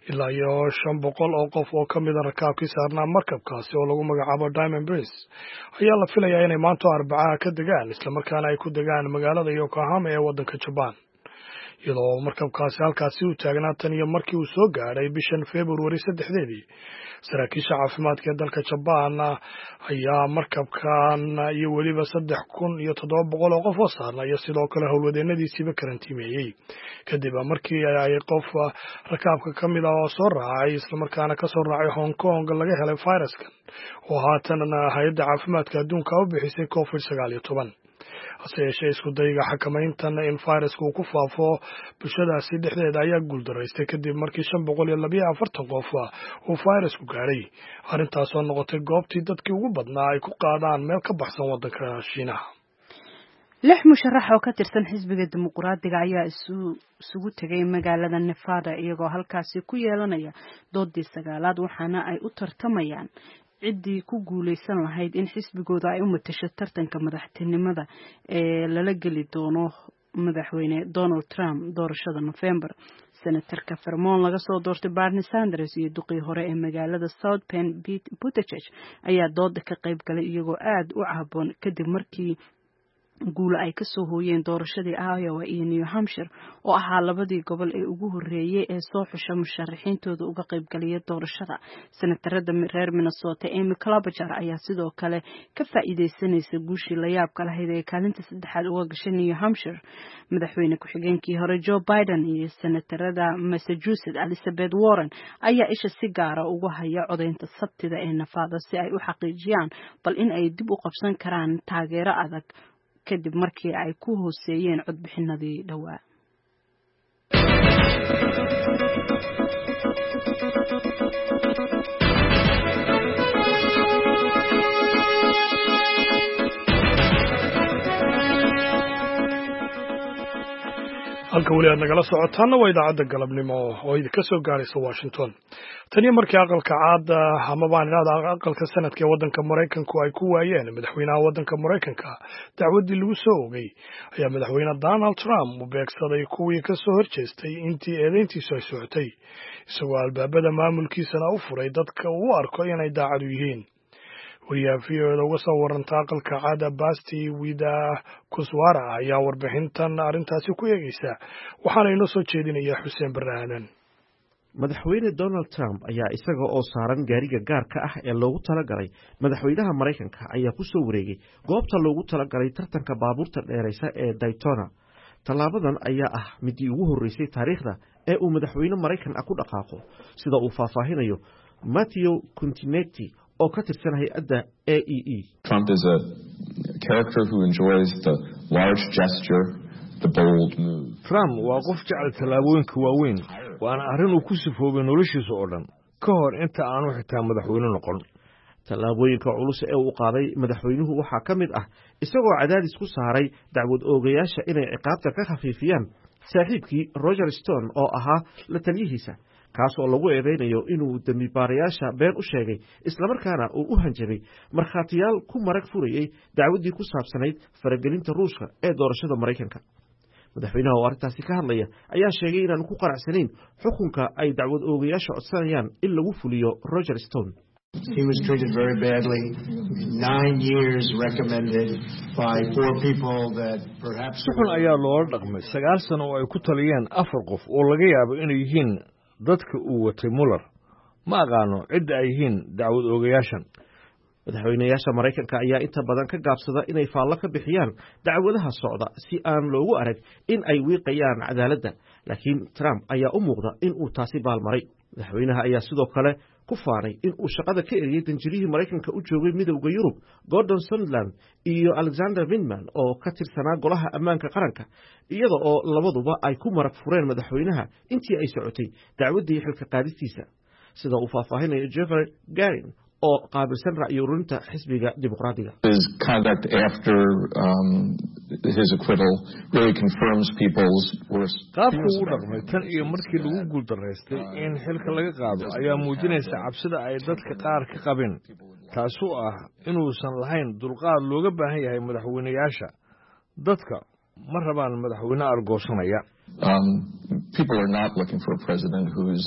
ilaa iyo shan boqol oo qof oo ka mida rakaabkii saarnaa markabkaasi oo lagu magacaabo Diamond Prince ayaa la filayaa inay maanta Arbacaha ka degaan islamarkaana ay ku degaan magaalada Yokohama ee waddanka Japan iyadoo markabkaasi halkaasi u taagnaa tan iyo markii uu soo gaadhay bishan February saddexdeedii saraakiisha caafimaadka ee dalka Japan ayaa markabkan iyo weliba saddex kun iyo toddoba boqol oo qof oo saarnaa iyo sidoo kale howlwadeennadiisiiba karantiimeeyey kadib markii ay qof rakaabka ka mid ah oo soo raacay islamarkaana ka soo raacay Hong Kong laga helay fayraskan oo haatan hay'adda caafimaadka adduunka u bixisay covid sagaal iyo toban hase yeeshee isku dayga xakamayntan in fayrasku uu ku faafo bulshadaasi dhexdeeda ayaa guuldaraystay kadib markii shan boqol iyo labiyo afartan qof uu fayrasku gaadhay arrintaasoo noqotay goobtii dadkii ugu badnaa ay ku qaadaan meel ka baxsan waddanka Shiinaha. lix musharax oo ka tirsan xisbiga dimuqraadiga ayaa isugu tegay magaalada Nevada iyagoo halkaasi ku yeelanaya doodii sagaalaad waxaana ay u tartamayaan ciddii ku guuleysan lahayd in xisbigooda ay u matasho tartanka madaxtinimada ee lala geli doono madaxweyne Donald Trump doorashada November. senatarka Vermont laga soo doortay Bernie Sanders iyo duqii hore ee magaalada South Bend Pete Buttigieg ayaa dooda ka qayb galay iyagoo aad u caaboon kadib markii guul ay ka soo hooyeen doorashadii Iowa iyo New Hampshire oo ahaa labadii gobol ee ugu horeeyay ee soo xusha musharaxiintooda uga qayb galaya doorashada. Senatarada reer Minnesota Amy Klobuchar ayaa sidoo kale ka faa'iideysanaysa guushii la yaabka lahayd ee kaalinta saddexaad uga gashay New Hampshire. Madaxweyne ku-xigeenkii hore Joe Biden iyo senatarada Massachusetts Elizabeth Warren ayaa isha si gaara ugu haya codeynta Sabtida ee Nevada si ay u xaqiijiyaan bal in ay dib u qabsan karaan taageero adag kadib markii ay ku hooseeyeen codbixinadii dhawaa. halka weli aad nagala socotaana waa idaacadda galabnimo oo idinka soo gaaraysa Washington. tani markii aqalka caad ama baan idhaahdaa aqalka sanadka ee waddanka Mareykanku ay ku waayeen madaxweynaha waddanka Mareykanka dacwadii lagu soo oogay ayaa madaxweyne Donald Trump u beegsaday kuwii ka soo horjeestay intii eedeyntiisu ay socotay isagoo albaabada maamulkiisana u furay dadka uu arko inay daacad u yihiin. wariyaha uga soo waranta aqalka caada Basti Wida Kuswara ayaa warbixintan arrintaasi ku eegaysa waxaana inoo soo jeedinaya Xuseen Baraanan. madaxweyne Donald Trump ayaa isaga oo saaran gaariga gaarka ah ee loogu talagalay madaxweynaha Mareykanka ayaa ku soo wareegay goobta loogu talagalay tartanka baabuurta dheeraysa ee Daytona. Tallaabadan ayaa ah midii ugu horeysay taariikhda ee uu madaxweyne Mareykan ah ku dhaqaaqo sida uu faahfaahinayo Matthew Continetti oo ka tirsan hay'adda A E E. Trump is a character who enjoys the large gesture, the bold move. Trump waa qof jecel tallaabooyinka waaweyn waana arrin uu ku sifoobay noloshiisa oo dhan ka hor inta aanu xitaa madaxweyne noqon. tallaabooyinka culus ee uu qaaday madaxweynuhu waxaa ka mid ah isagoo cadaadis ku saaray dacwad oogayaasha inay ciqaabta ka khafiifiyaan saaxiibkii Roger Stone oo ahaa la taliyihiisa kaas oo lagu eedeynayo inuu dambi baarayaasha been u sheegay isla markaana uu u hanjabay markhaatiyaal ku marag furayay dacwadii ku saabsanayd faragelinta Ruushka ee doorashada Mareykanka. madaxweynaha oo arrintaasi ka hadlaya ayaa sheegay inaan ku qanacsanayn xukunka ay dacwad oogayaasha codsanayaan in lagu fuliyo Roger Stone. He was treated very badly. Nine years recommended by four people that perhaps. Suxun ayaa loola dhaqmay sagaal sano oo ay ku taliyeen afar qof oo laga yaabo inay yihiin dadka uu watay Mueller. Ma aqaano cidda ay yihiin dacwad oogayaashan. madaxweynayaasha Mareykanka ayaa inta badan ka gaabsada inay faallo ka bixiyaan dacwadaha socda si aan loogu arag in ay wiiqayaan cadaaladda, laakiin Trump ayaa u muuqda in uu taasi baalmaray. madaxweynaha ayaa sidoo kale ku faanay in uu shaqada ka eriyay danjirihii Mareykanka u joogay midowga Yurub Gordon Sondland iyo Alexander Vindman oo ka tirsanaa golaha ammaanka qaranka iyada oo labaduba ay ku marag fureen madaxweynaha intii ay socotay dacwadii xilka qaadistiisa sida uu faahfaahinayo Jeffrey Garin oo qaabilsan ra'yi ururinta xisbiga dimuqraadiga. His conduct after um, his acquittal really confirms people's worst. qaabku uu dhaqmay tan iyo markii lagu guuldareystay in xilka laga qaado ayaa muujinaysa cabsida ay dadka qaar ka qabeen taasoo ah inuusan lahayn dulqaad looga baahan yahay madaxweynayaasha. dadka ma rabaan madaxweyne argoosanaya. Um, people are not looking for a president who's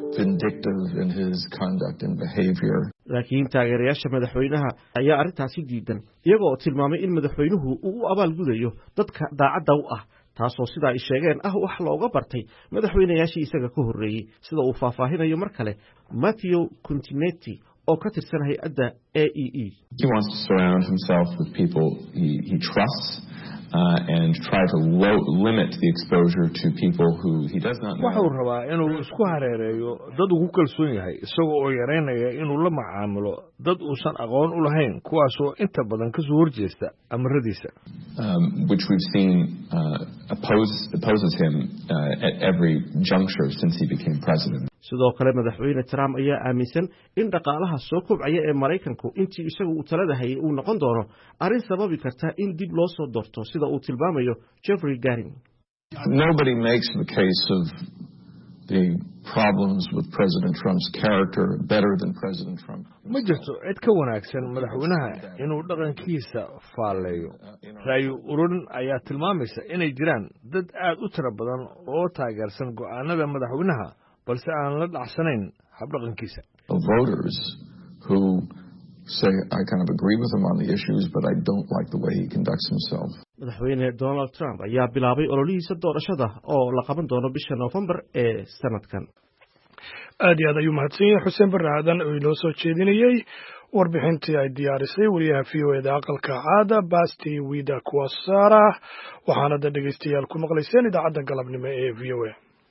vindictive in his conduct and behavior. laakiin taageerayaasha madaxweynaha ayaa arrintaasi diidan iyagoo tilmaamay in madaxweynuhu uu u abaalgudayo dadka daacadda u ah taasoo sida ay sheegeen ah wax looga bartay madaxweynayaashii isaga ka horreeyey sida uu faahfaahinayo mar kale Matteo Continetti oo ka tirsan hay'adda A E E. He wants to surround himself with people he, he trusts. Uh, and try to low, limit the exposure to people who he does not know. Wuxuu rabaa inuu isku hareereeyo dad uu ku kalsoon yahay isagoo oo yareynaya inuu la macaamilo dad uusan aqoon u lahayn kuwaasoo inta badan ka soo horjeesta amaradiisa. Um, which we've seen uh, oppose, opposes him uh, at every juncture since he became president. sidoo kale madaxweyne Trump ayaa aaminsan in dhaqaalaha soo kobcaya ee Mareykanku intii isagu uu talada hayay uu noqon doono arrin sababi karta in dib loo soo doorto sida uu tilmaamayo Jeffrey Garing. Nobody makes the case of the problems with President Trump's character better than President Trump. Ma jirto cid ka wanaagsan madaxweynaha inuu dhaqankiisa faaleeyo. Ra'yi ururin ayaa tilmaamaysa inay jiraan dad aad u tiro badan oo taageersan go'aanada madaxweynaha balse aan la dhacsanayn habdhaqankiisa. Voters who say I kind of agree with him on the issues but I don't like the way he conducts himself. Madaxweyne Donald Trump ayaa bilaabay ololihiisa doorashada oo la qaban doono bisha November ee sanadkan. aad iyo aad ayuu mahadsan yahay Xuseen Barre Aadan oo inoo soo jeedinayay warbixintii ay diyaarisay wariyaha V O A da aqalka caada Basti Wida Kwasara waxaana da dhegeystayaal ku maqlayseen idaacadda galabnimo ee V O A.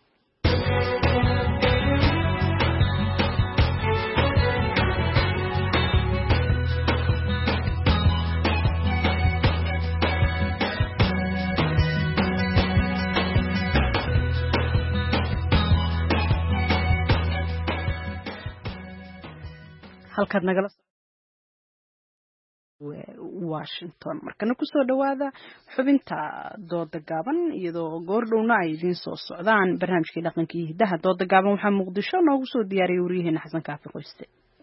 halkaad nagala Washington markana ku soo dhawaada xubinta dooda gaaban iyadoo goordhowna ay idin soo socdaan barnaamijkii dhaqanka iyo hidaha dooda gaaban waxaa Muqdisho noogu soo diyaariyay wariyaheena Xasan Kaafi Qoyste.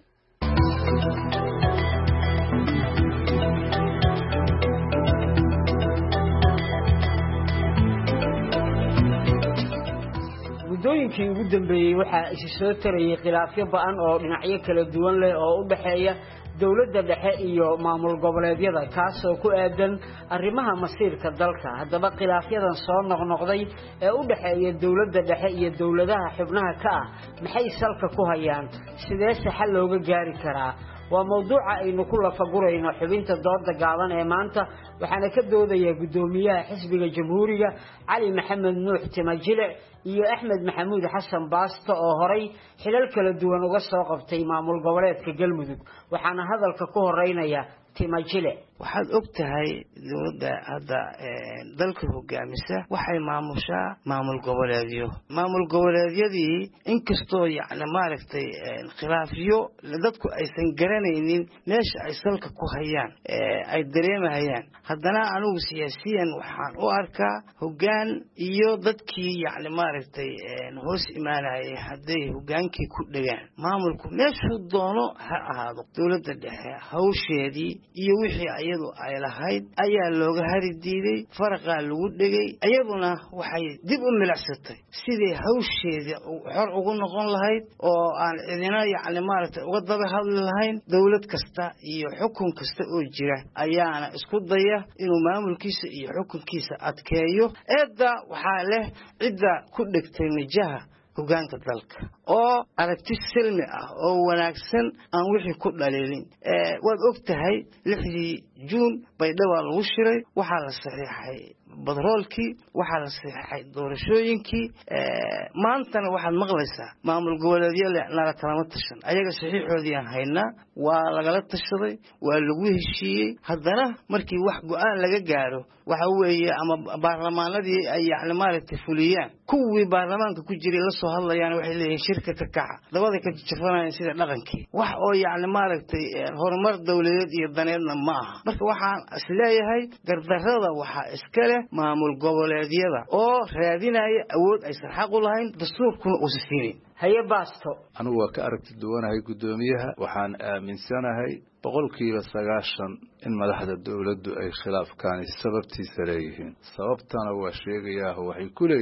muddooyinkii ugu dambeeyay waxaa isi soo tarayay khilaafyo ba'an oo dhinacyo kala duwan leh oo u dhaxeeya dawladda dhexe iyo maamul goboleedyada kaasoo ku aadan arrimaha masiirka dalka. haddaba khilaafyadan soo noqnoqday ee u dhaxeeya dawladda dhexe iyo dawladaha xubnaha ka ah maxay salka ku hayaan sidee xal looga gaari karaa waa mawduuca aynu ku lafagurayno xubinta dooda gaaban ee maanta waxaana ka doodaya gudoomiyaha xisbiga jamhuuriga Cali Maxamed Nuux Timajile iyo Axmed Maxamuud Xasan Baasto oo horay xilal kala duwan uga soo qabtay maamul goboleedka Galmudug waxaana hadalka ku horeynaya Timajile. waxaad og tahay dawladda hadda dalka hogaamisa waxay maamushaa maamul goboleedyo maamul goboleedyadii inkastoo yacni maaragtay khilaafyo dadku aysan garanaynin meesha ay salka ku hayaan ay dareemayaan haddana anigu siyaasiyan waxaan u arkaa hoggaan iyo dadkii yacni maaragtay hoos imaanayay hadday hoggaankii ku dhagaan maamulku meeshuu doono ha ahaado dawladda dhexe hawsheedii iyo wixii iyadu ay lahayd ayaa looga hari diiday farqa lagu dhigay iyaduna waxay dib u milicsatay sidii hawsheeda xor ugu noqon lahayd oo aan cidina yacni maaragtay uga daba hadli lahayn dawlad kasta iyo xukun kasta oo jira ayaana isku daya inuu maamulkiisa iyo xukunkiisa adkeeyo eedda waxaa leh cidda ku dhigtay nijaha hoggaanka dalka oo aragti silmi ah oo wanaagsan aan wixii ku dhaleelin ee waad og tahay lixdii juun baydhabo lagu shiray waxaa la saxiixay badroolkii waxaa la saxiixay doorashooyinkii maantana waxaad maqlaysaa maamul goboleedyada nala kalama tashan ayaga saxiixoodii aan haynaa waa lagala tashaday waa lagu heshiiyey haddana markii wax go-aan laga gaaro waxa weeye ama baarlamaanadii ay yacni maaragtay fuliyaan kuwii baarlamaanka ku jiray la soo hadlayaan waxay leeyihiin shirka ka kaca dabada ka jafanayaan sida dhaqankii wax oo yacni maaragtay horumar dawladeed iyo daneedna ma aha marka waxaan isleeyahay gardarrada waxaa iska leh maamul goboleedyada oo raadinaya awood aysan xaq u lahayn dastuurkuna uusan siinin. haye Baasto anigu waa ka aragti duwanahay gudoomiyaha waxaan aaminsanahay boqolkiiba sagaashan in madaxda dawladdu ay khilaafkaani sababtiisa leeyihiin sababtana waa sheegayaa waxay ku leeyihiin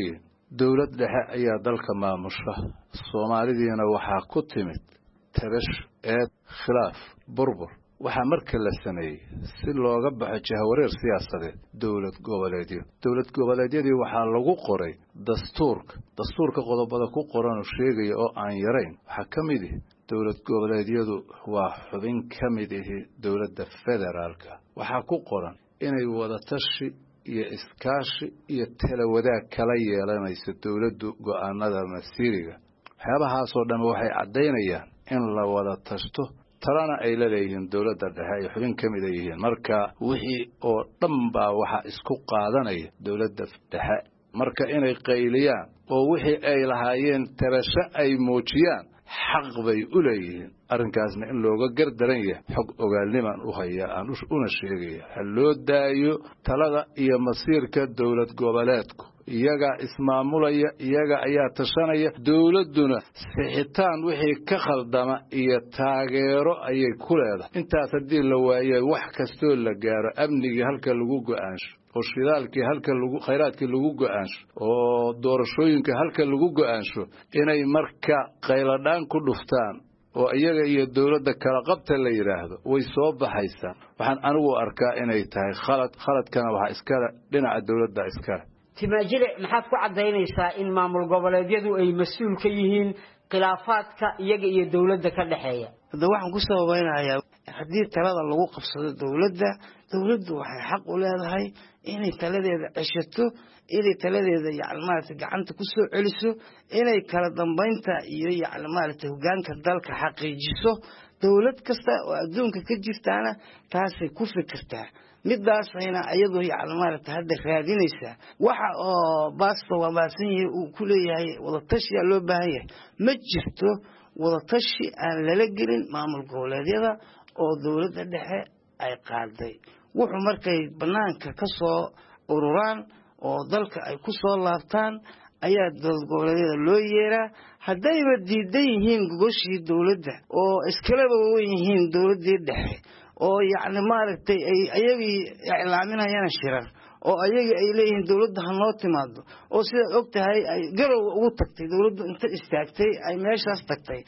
dawlad dhexe ayaa dalka maamusha Soomaalidiina waxaa ku timid tabash eed khilaaf burbur waxaa marka la sameeyay si looga baxo jahawareer siyaasadeed dawlad goboleedyo dawlad goboleedyadii waxaa lagu qoray dastuurka dastuurka qodobada ku qoran oo sheegaya oo aan yarayn waxaa ka mid ah dawlad goboleedyadu waa xubin ka mid ah dawladda federaalka waxaa ku qoran inay wada tashi iyo iskaashi iyo tala wadaag kala yeelanayso dawladdu go'aanada masiiriga waxyaabahaas oo dhan waxay cadeynayaan in la wada tashto talana ay leeyihiin dawladda dhexe ay xubin ka mid yihiin marka wixii oo dhan baa waxa isku qaadanaya dawladda dhexe marka inay qayliyaan oo wixii ay lahaayeen tabasho ay muujiyaan xaq bay u leeyihiin arrinkaasna in looga gardaran yahay xog ogaalniman u haya aan una sheegaya ha loo daayo talada iyo masiirka dawlad goboleedku iyaga ismaamulaya iyaga ayaa tashanaya dawladuna sixitaan wixii ka khaldama iyo taageero ayay ku leedahay intaas haddii la waayay wax kastoo la gaaro amnigii halka lagu go'aansho oo shidaalkii halka lagu khayraadkii lagu go'aansho oo doorashooyinka halka lagu go'aansho inay marka qayladhaan ku dhuftaan oo iyaga iyo dawladda kala qabta la yiraahdo way soo baxaysaa waxaan anigu arkaa inay tahay khalad khaladkana waxa iska dhinaca dawladda iska timaajile maxaad ku cadeynaysaa in maamul goboleedyadu ay mas'uul ka yihiin khilaafaadka iyaga iyo dawladda ka dhaxeeya hada waxaan ku sabaynayaa haddii talada lagu qabsado dawladda dawladdu waxay xaq u leedahay inay taladeeda ceshato inay taladeeda yacni maaragtay gacanta ku soo celiso inay kala dambeynta iyo yacni maaragtay hoggaanka dalka xaqiijiso dawlad kasta oo adduunka ka jirtaana taasay ku fikirtaa midaasayna iyadoo yacni maaragtay hadda raadinaysa waxa oo baasto waa maasan yahay uu ku leeyahay wadatashi loo baahan yahay ma jirto wadatashi aan lala gelin maamul goboleedyada oo dawladda dhexe ay qaaday wuxuu markay banaanka ka soo ururaan oo dalka ay ku soo laabtaan ayaa dawlad goboleedyada loo yeeraa haddayba diidan yihiin gogoshii dawladda oo iskalaba weyn yihiin dawladdii dhexe oo yacni maaragtay ay ayagii iclaaminayaan shirar oo ayagii ay leeyihiin dawladda ha noo timaado oo sidaad og tahay ay garow ugu tagtay dawladdu inta istaagtay ay meeshaas tagtay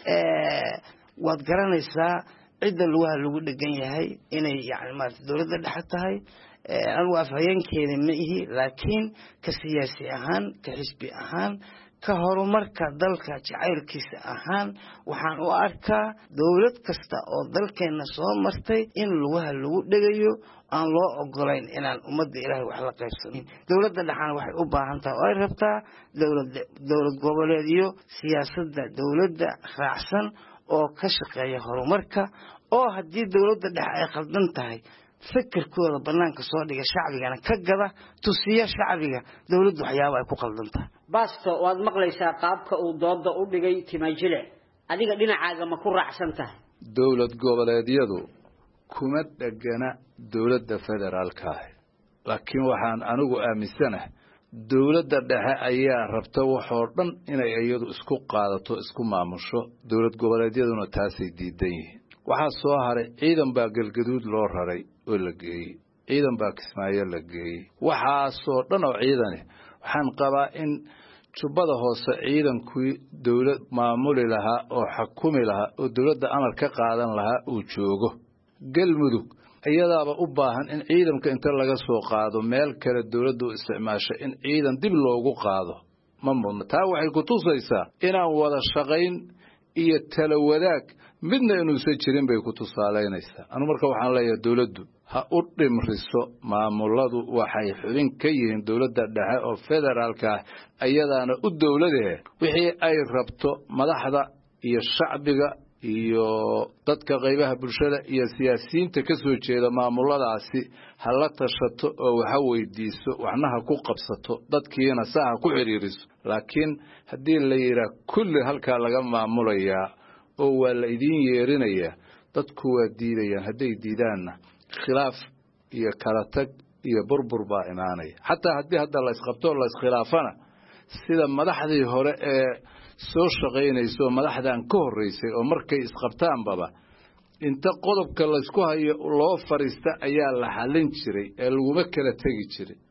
waad garanaysaa cidda lugaha lagu dhegan yahay inay yacni maaragtay dawladda dhexe tahay anigu afhayeenkeeda ma ihi laakiin ka siyaasi ahaan ka xisbi ahaan ka horumarka dalka jacaylkiisa ahaan waxaan u arkaa dawlad kasta oo dalkeena soo martay in lugaha lagu dhegayo aan loo ogolayn inaan ummadda ilaahay wax la qaybsanin dawladda dhaxana waxay u baahan tahay oo ay rabtaa dawlad dawlad goboleedyo siyaasadda dawladda raacsan oo ka shaqeeya horumarka oo haddii dawladda dhexe ay khaldan tahay fikirkooda banaanka soo dhiga shacbigana ka gada tusiya shacbiga dawladdu waxyaabo ay ku khaldan tahay baasto waad maqlaysaa qaabka uu dooda u dhigay timaajile adiga dhinacaaga ma ku raacsan tahay dawlad goboleedyadu kuma dhagana dawladda federaalka ah laakiin waxaan anigu aaminsanahay dawladda dhexe ayaa rabta waxoo dhan inay iyadu isku qaadato isku maamusho dawlad goboleedyaduna taasay diidan yihiin waxaa soo haray ciidan baa galgaduud loo raray oo la geeyey ciidan baa kismaayo la geeyey waxaasoo dhan oo ciidane waxaan qabaa in jubbada hoose ciidankii dawlad maamuli lahaa oo xukumi lahaa oo dawladda amar ka qaadan lahaa uu joogo galmudug iyadaaba u baahan in ciidanka inta laga soo qaado meel kale dawladdu isticmaasho in ciidan dib loogu qaado ma mudna taa waxay ku tusaysaa inaan wada shaqayn iyo tala wadaag midna inuusan jirin bay ku tusaalaynaysaa anu marka waxaan leeyahay dawladdu ha u dhimriso maamuladu waxay xubin ka yihiin dawladda dhexe oo federaalka ah ayadaana u dawladee wixii ay rabto madaxda iyo shacbiga iyo dadka qaybaha bulshada iyo siyaasiyiinta ka soo jeeda maamuladaasi ha la tashato oo waxa weydiiso waxna ha ku qabsato dadkiina saa ha ku xiriiriso laakiin haddii la yidhaah kulli halkaa laga maamulayaa oo waa la idiin yeerinayaa dadku waa diidayaan hadday diidaanna khilaaf iyo kala tag iyo burbur baa imaanaya xataa haddii hadda la isqabto la iskhilaafana sida madaxdii hore ee soo shaqaynayso madaxdan ka horeysay oo markay isqabtaanbaba inta qodobka la isku hayo loo fariista ayaa la xalin jiray ee laguma kala tegi jiray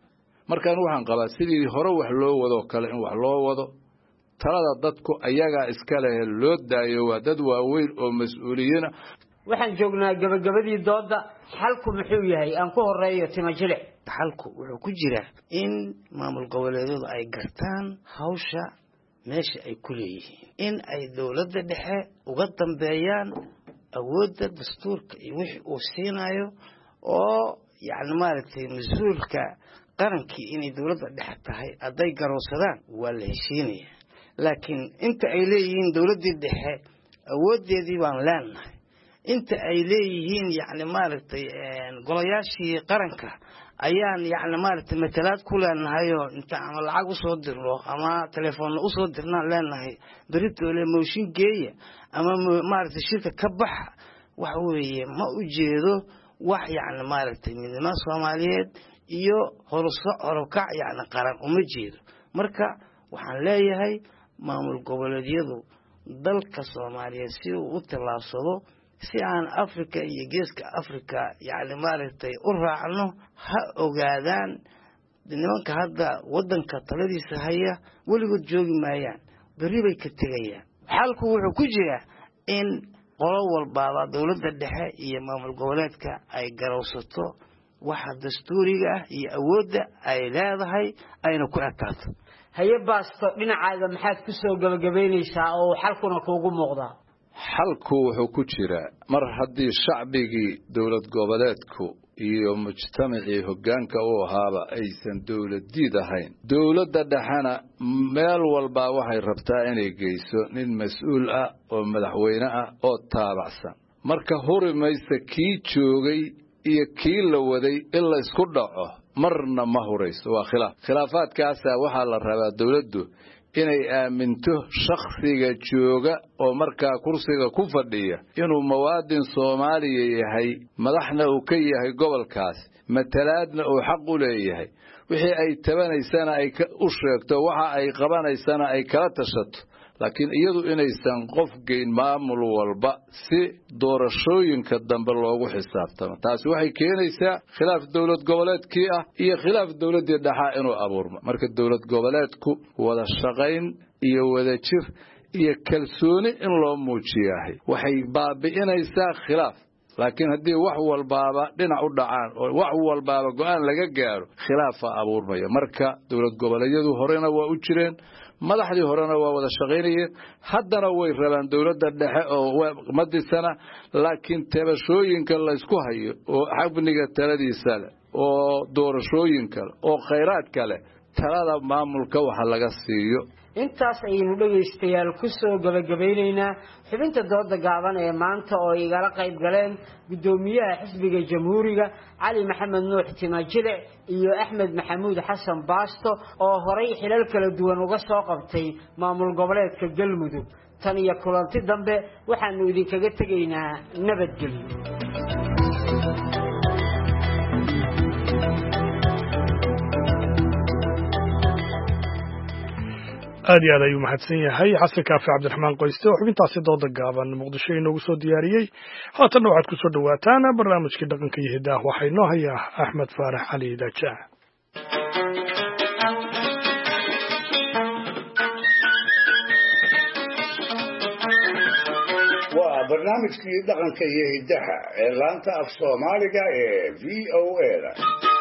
markaan waxaan qabaa sidii hore wax loo wado kale in wax loo wado talada dadku ayagaa iska leh loo daayo waa dad waaweyn oo mas-uuliyiina waxaan joognaa gabagabadii dooda xalku muxuu yahay aan ku horeeyo Timajile xalku wuxuu ku jiraa in maamul goboleedyadu ay gartaan hawsha meesha ay ku leeyihiin in ay dawladda dhexe uga dambeeyaan awoodda dastuurka iyo wixii uu siinayo oo yacni maaragtay mas-uulka qarankii inay dawladda dhexe tahay hadday garowsadaan waa la heshiinaya laakiin inta ay leeyihiin dawladdii dhexe awooddeedii baan leenahay inta ay leeyihiin yacni maaragtay golayaashii qaranka ayaan yacni maaragtay matalaad ku leenahay oo inta ama lacag usoo dirno ama telefoonna usoo dirnaan leenahay beritoole mooshin geeya ama maaragtay shirka ka baxa waxa weeye ma ujeedo wax yacni maaragtay midnimada soomaaliyeed iyo horusoc horukac yacni qaran uma jeedo marka waxaan leeyahay maamul goboleedyadu dalka soomaaliyeed si uu u tallaabsado si aan Afrika iyo geeska Afrika yacni maaragtay u raacno ha ogaadaan nimanka hadda wadanka taladiisa haya weligood joogi maayaan bari bay ka tegayaan xalku wuxuu ku jiraa in qolo walbaaba dawladda dhexe iyo maamul goboleedka ay garowsato waxa dastuuriga ah iyo awoodda ay leedahay ayna ku ekaato haye baasto dhinacaaga maxaad ku soo gabagabeynaysaa oo xalkuna kuugu muuqdaa xalku wuxuu ku jiraa mar haddii shacbigii dawlad goboleedku iyo mujtamacii hoggaanka u ahaaba aysan dawladdiid ahayn dawladda dhexena meel walba waxay rabtaa inay geyso nin mas-uul ah oo madaxweyne ah oo taabacsan marka huri maysa kii joogay iyo kii la waday in la isku dhaco marna ma hurayso waa khilaaf khilaafaadkaasaa waxaa la rabaa dawladdu inay aaminto shakhsiga jooga oo markaa kursiga ku fadhiya inuu muwaadin Soomaaliya yahay madaxna uu ka yahay gobolkaas matalaadna uu xaq u leeyahay wixii ay tabanaysana ay u sheegto waxa ay qabanaysana ay kala tashato laakiin iyadu inaysan qof geyn maamul walba si doorashooyinka dambe loogu xisaabtamo taasi waxay keenaysaa khilaaf dawlad goboleedkii ah iyo khilaaf dawladda dhexe inuu abuurmo marka dawlad goboleedku wada shaqayn iyo wada jir iyo kalsooni in loo muujiyahay waxay baabi'inaysaa khilaaf laakiin haddii wax walbaaba dhinac u dhacaan oo wax walbaaba go'aan laga gaaro khilaafa abuurmaya marka dawlad goboleedyadu horena waa u jireen madaxdii horena waa wada shaqaynayeen haddana way rabaan dawladda dhexe oo madisana laakiin tabashooyinka la isku hayo oo xabniga taladiisa leh oo doorashooyinka oo khayraad kale talada maamulka waxa laga siiyo intaas ayaynu dhageystayaal ku soo gabagabaynaynaa xubinta dooda gaaban ee maanta oo igala qayb galeen gudoomiyaha xisbiga jamhuuriga cali maxamed nuux Timajile iyo Axmed Maxamuud Xasan Baasto oo horay xilal kala duwan uga soo qabtay maamul goboleedka Galmudug tan iyo kulanti dambe waxaanu idinkaga tegaynaa nabadgelyo aad iyo aad ayuu mahadsan yahay xasan kaafi cabdiraxmaan qoyste oo xubintaasi dooda gaaban muqdisho inoogu soo diyaariyey haatanna waxaad ku soo dhawaataan barnaamijkii dhaqanka iyo hidaah waxaa inoo hayaa axmed faarax cali daajac waa barnaamijkii dhaqanka iyo hidaha ee laanta af soomaaliga ee v o a da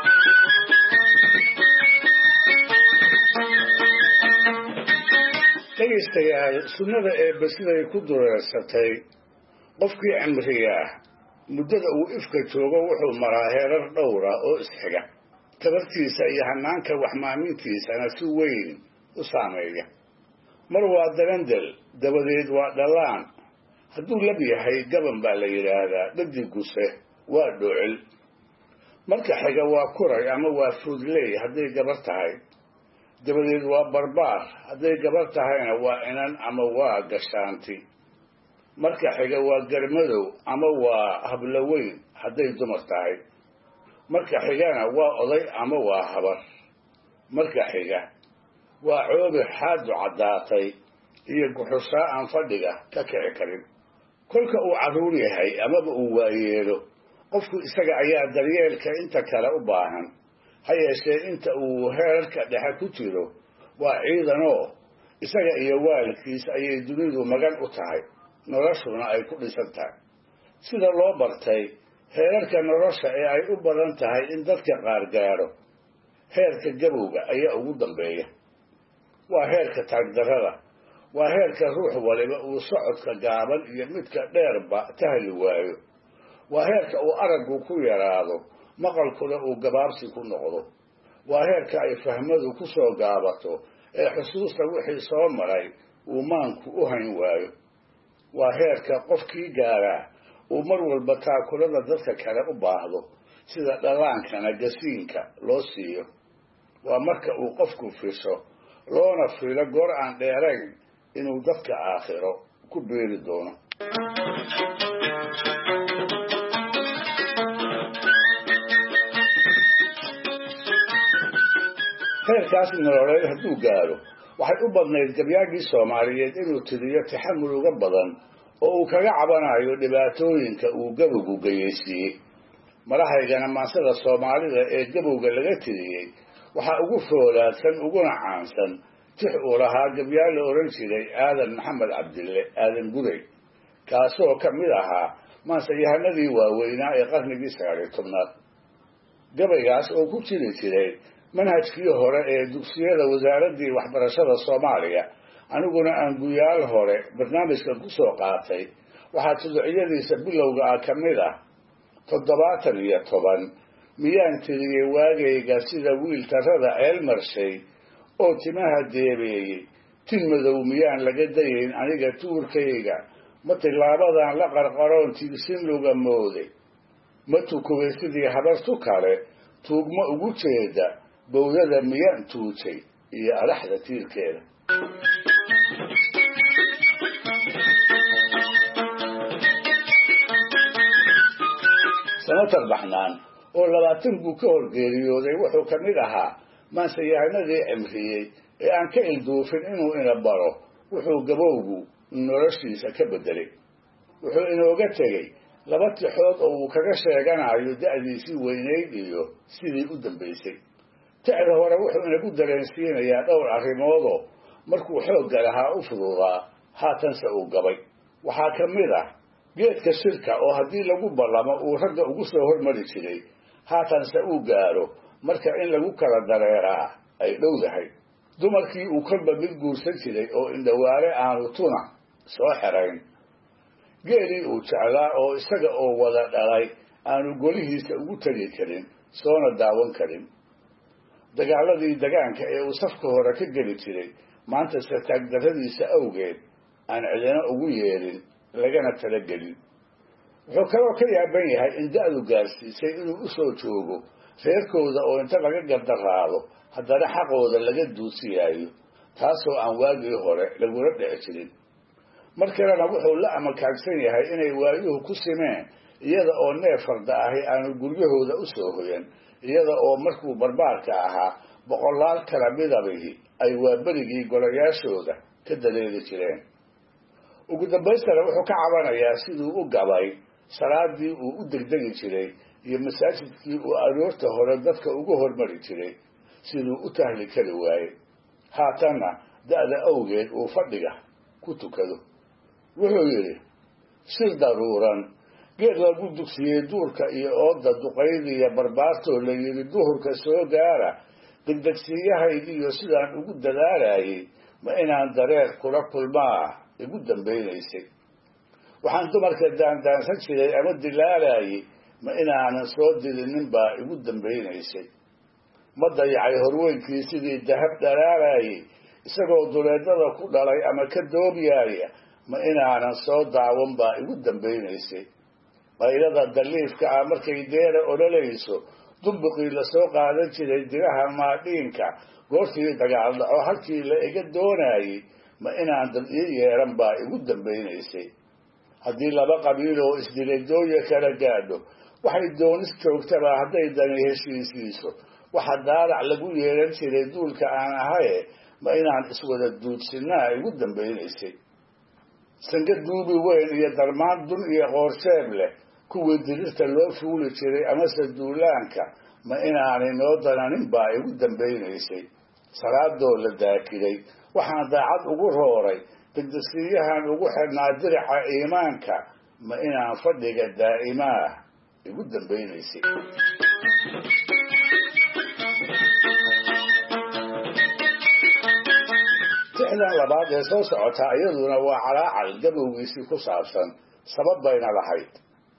dhegaystayaal sunnada eebbe siday ku dureersatay qofkii cimriga ah muddada uu ifka joogo wuxuu maraa heerar dhowra oo isxiga tabartiisa iyo hanaanka waxmaamintiisana si weyn u saameeya mar waa darandel dabadeed waa dhallaan hadduu lab yahay gaban baa la yidhaahdaa dhadiguse waa dhoocil marka xiga waa kuray ama waa fuudley hadday gabar tahay dabadeed waa barbaar hadday gabar tahayna waa inan ama waa gashaanti marka xiga waa garmadow ama waa hablaweyn hadday dumar tahay marka xigana waa oday ama waa habar marka xiga waa coobi xaadu caddaatay iyo guxushaa aan fadhiga ka kici karin kolka uu carruur yahay amaba uu waayeelo qofku isaga ayaa daryeelka inta kale u baahan ha yeeshee inta uu heerarka dhexe ku jiro waa ciidanoo isaga iyo waalidkiis ayay dunidu magan u tahay noloshuna ay ku dhisan tahay sida loo bartay heerarka nolosha ee ay u badan tahay in dadka qaar gaadho heerka gabowga ayaa ugu dambeeya waa heerka taagdarrada waa heerka ruux waliba uu socodka gaaban iyo midka dheerba tahli waayo waa heerka uu araggu ku yaraado maqalkuna uu gabaabsi ku noqdo waa heerka ay fahmadu ku soo gaabato ee xusuusta wixii soo maray uu maanku u hayn waayo waa heerka qofkii gaaraa uu mar walba taakulada dadka kale u baahdo sida dhallaankana gasiinka loo siiyo waa marka uu qofku fisho loona filo goor aan dheerayn inuu dadka aakhiro ku beeri doono heerkaas nololeed hadduu gaadho waxay u badnayd gabyaagii soomaaliyeed inuu tiriyo taxamul uga badan oo uu kaga cabanayo dhibaatooyinka uu gabowgu geyeysiiyey madahaygana maansada soomaalida ee gabowga laga tiriyey waxaa ugu foolaadsan uguna caansan tix uu lahaa gabyaal la odhan jiray aadan maxamed cabdille aadan guray kaasoo ka mid ahaa maansayahanadii waaweynaa ee qarnigii sagaaliyo tobnaad gabaygaas oo ku jiri jiray manhajkii hore ee dugsiyada wasaaraddii waxbarashada soomaaliya aniguna aan guyaal hore barnaamijka ku soo qaatay waxaa tuducyadiisa bilowga ah ka mid ah toddobaatan iyo toban miyaan tiriyey waagayga sida wiil tarrada ceel marshay oo timaha deebeeyey tin madow miyaan laga dayayn aniga tuurkayga ma tilaabadan la qarqaroon tiigsin luga mooday ma tukubay sidii habartu kale tuugma ugu jeeda bowdada miyaan tuujay iyo adhaxda tiirkeeda sanatar baxnaan oo labaatan buu ka horgeeriyooday wuxuu ka mid ahaa maansayahanadii cimriyey ee aan ka ilduufin inuu ina baro wuxuu gabowgu noloshiisa ka bedelay wuxuu inooga tegey laba tixood oo uu kaga sheeganayo da'diisii weynayd iyo sidii u dambaysay tixda hore wuxuu inagu dareensiinayaa dhowr arrimoodoo markuu xoogga lahaa u fududaa haatanse uu gabay waxaa ka mid ah geedka shirka oo haddii lagu ballamo uu ragga ugu soo hormari jiray haatanse uu gaadho marka in lagu kala dareeraa ay dhowdahay dumarkii uu kolba mid guursan jiray oo indhawaare aanu tuna soo xerayn geelii uu jeclaa oo isaga oo wada dhalay aanu golihiisa ugu tegi karin soona daawan karin dagaaladii dagaanka ee uu safka hore ka geli jiray maanta sataagdarradiisa awgeed aan cidina ugu yeedhin lagana talagelin wuxuu kaloo ka yaaban yahay in da'du gaarsiisay inuu u soo joogo reerkooda oo inta laga gardaraado haddana xaqooda laga duusiyaayo taasoo aan waagii hore lagula dhici jirin mar kalena wuxuu la amakaagsan yahay inay waayuhu ku simeen iyada oo neef farda ahi aanu guryahooda u soo hoyan iyada oo markuu barbaarka ahaa boqolaal kala midabihi ay waaberigii golayaashooda ka daleeli jireen ugu dambaystana wuxuu ka cabanayaa siduu u gabay salaadii uu u degdegi jiray iyo masaajidkii uu aroorta hore dadka ugu hormari jiray siduu u tahli kari waayey haatanna da'da awgeed uu fadhiga ku tukado wuxuu yidhi shir daruuran geed lagu dugsiyey duurka iyo ooda duqaydiiyo barbaartoo la yidhi duhurka soo gaara degdegsiiyahaygiiyo sidaan ugu dadaalayay ma inaan dareer kula kulmaa igu dambaynaysay waxaan dumarka daandaansan jiray ama dilaalayay ma inaanan soo dilinin baa igu dambaynaysay ma dayacay horweynkii sidii dahab dhalaalayay isagoo duleedada ku dhalay ama ka doobyaaya ma inaanan soo daawan baa igu dambaynaysay qaylada daliifka ah markay deera odhanayso dumbuqii lasoo qaadan jiray diraha maadhiinka goortii dagaal dhaco halkii la iga doonayay ma inaan dad ii yeeran baa igu dambaynaysay haddii laba qabiil oo isdiladooya kala gaadho waxay doonis joogtaba hadday dani heshiisiiso waxa daalac lagu yeelan jiray duulka aan ahaye ma inaan iswada duudsinaa igu dambaynaysay sanka duubi weyn iyo darmaan dun iyo qoorseeb leh kuwii dirirta loo fuuli jiray amase duulaanka ma inaanay noo dananin baa igu dambaynaysay salaadoo la daakiday waxaan daacad ugu rooray qidisiyahan ugu xidhnaa dirica iimaanka ma inaan fadhiga daa'imaah igu dambaynaysay tixdan labaad ee soo socota iyaduna waa calaacal gabowgiisii ku saabsan sabab bayna lahayd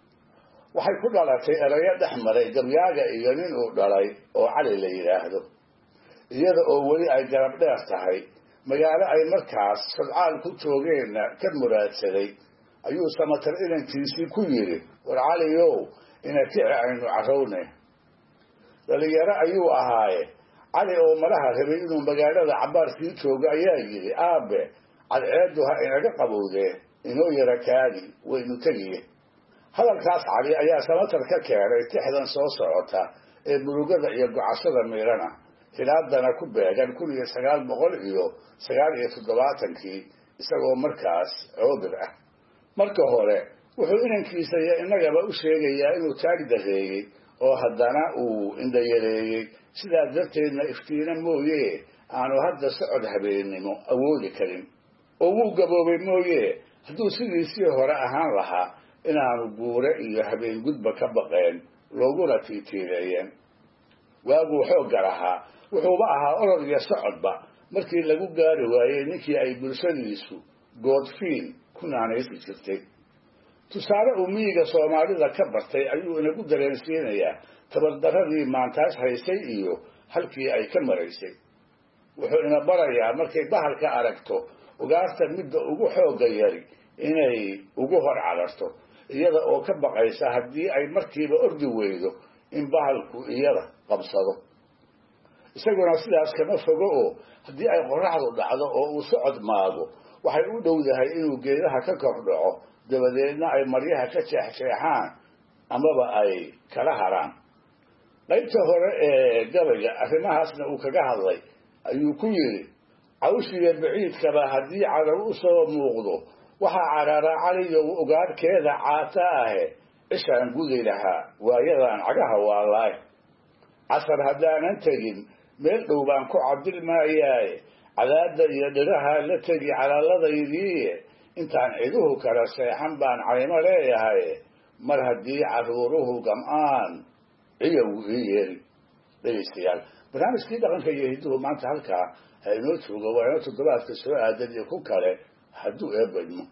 waxay ku dhalatay erayo dhex maray gabyaaga iyo nin uu dhalay oo cali la yidhaahdo iyada oo weli ay garab dheer tahay magaalo ay markaas sodcaal ku joogeenna ka muraadsaday ayuu samatar inankiisii ku yidhi war caliyow ina kici aynu carrowne dhalinyaro ayuu ahaaye cali oo malaha rabay inuu magaalada cabbaar sii joogo ayaa yidhi aabe cadceeddu ha inaga qabowdee inoo yara kaadi waynu tegiye hadalkaas cali ayaa samatar ka keenay tixdan soo socota ee murugada iyo gocashada miirana hilaadana ku beegan kun iyo sagaal boqol iyo sagaal iyo toddobaatankii isagoo markaas coobir ah marka hore wuxuu inankiisa iyo innagaba u sheegayaa inuu taag dareeyey oo haddana uu indhayareeyey sidaa darteedna iftiina mooye aanu hadda socod habeennimo awoodi karin oo wuu gaboobay mooye hadduu sidiisii hore ahaan lahaa inaanu guure iyo habeen gudba ka baqeen looguna tiitiireeyeen waaguu xoogga lahaa wuxuuba ahaa orod iyo socodba markii lagu gaari waayey ninkii ay bulshadiisu goodfiin ku naanaysi jirtay tusaale uu miyiga soomaalida ka bartay ayuu inagu dareensiinayaa tabardaradii maantaas haysay iyo halkii ay ka maraysay wuxuu ina barayaa markay bahalka aragto ugaarta midda ugu xoogga yari inay ugu hor cararto iyada oo ka baqaysa haddii ay markiiba ordi weydo in bahalku iyada qabsado isaguna sidaas kama fogo oo haddii ay qorraxdu dhacdo oo uu socod maago waxay u dhowdahay inuu geedaha ka kor dhaco dabadeedna ay maryaha ka jeexjeexaan amaba ay kala haraan qaybta hore ee gabayga arrimahaasna uu kaga hadlay ayuu ku yidhi cawshiya baciidkaba haddii carar u soo muuqdo waxaa caraara caliyow ugaadhkeeda caata ahe cishaan gudi lahaa waayadaan cagaha waalaay casar haddaanan tegin meel dhow baan ku cabdil maayaaye cadaadda iyo dhiraha la tegi calaalladaydiiye intaan ciduhu kala seexan baan caymo leeyahay mar haddii carruuruhu gam'aan ciyow ii yeeri dhegaystayaal barnaamijkii dhaqanka iyo hidduhu maanta halkaa ha inoo joogo waa inoo toddobaadka soo aadan iyo ku kale hadduu eebadmo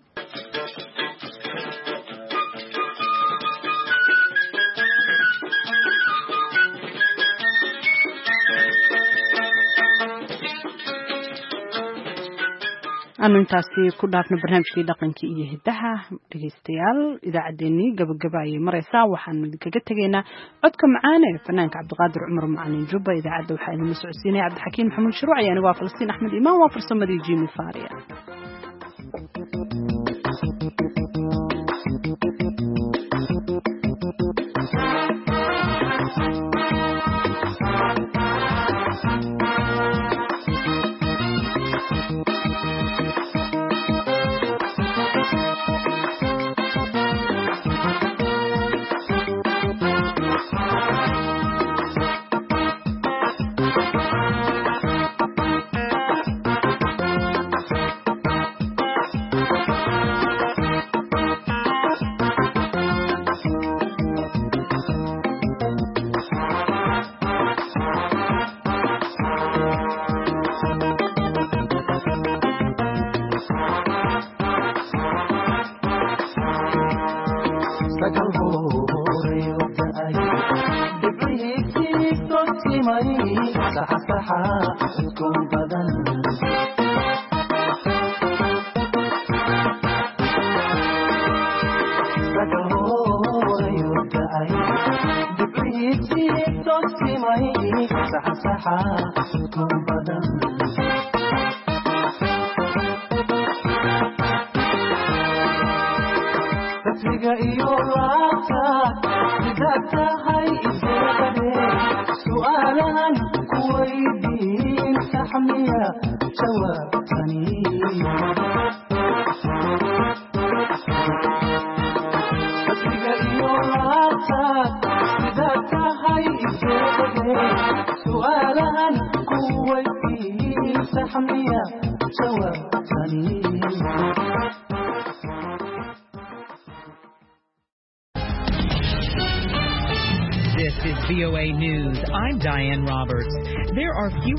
aanu intaasi ku dhaafno barnaamijkii dhaqanka iyo hiddaha dhegaystayaal idaacaddeenii gabagaba ayay maraysaa waxaanu idinkaga tegaynaa codka macaan ee fanaanka cabdiqaadir cumar macalin jubba idaacadda waxaa idinla socodsiinaya cabdixakiin maxamuud shuruuc yani waa falastiin axmed imaan waa farsamadii jimi faria Hey, This is V O A News. I'm Diane Roberts. There are few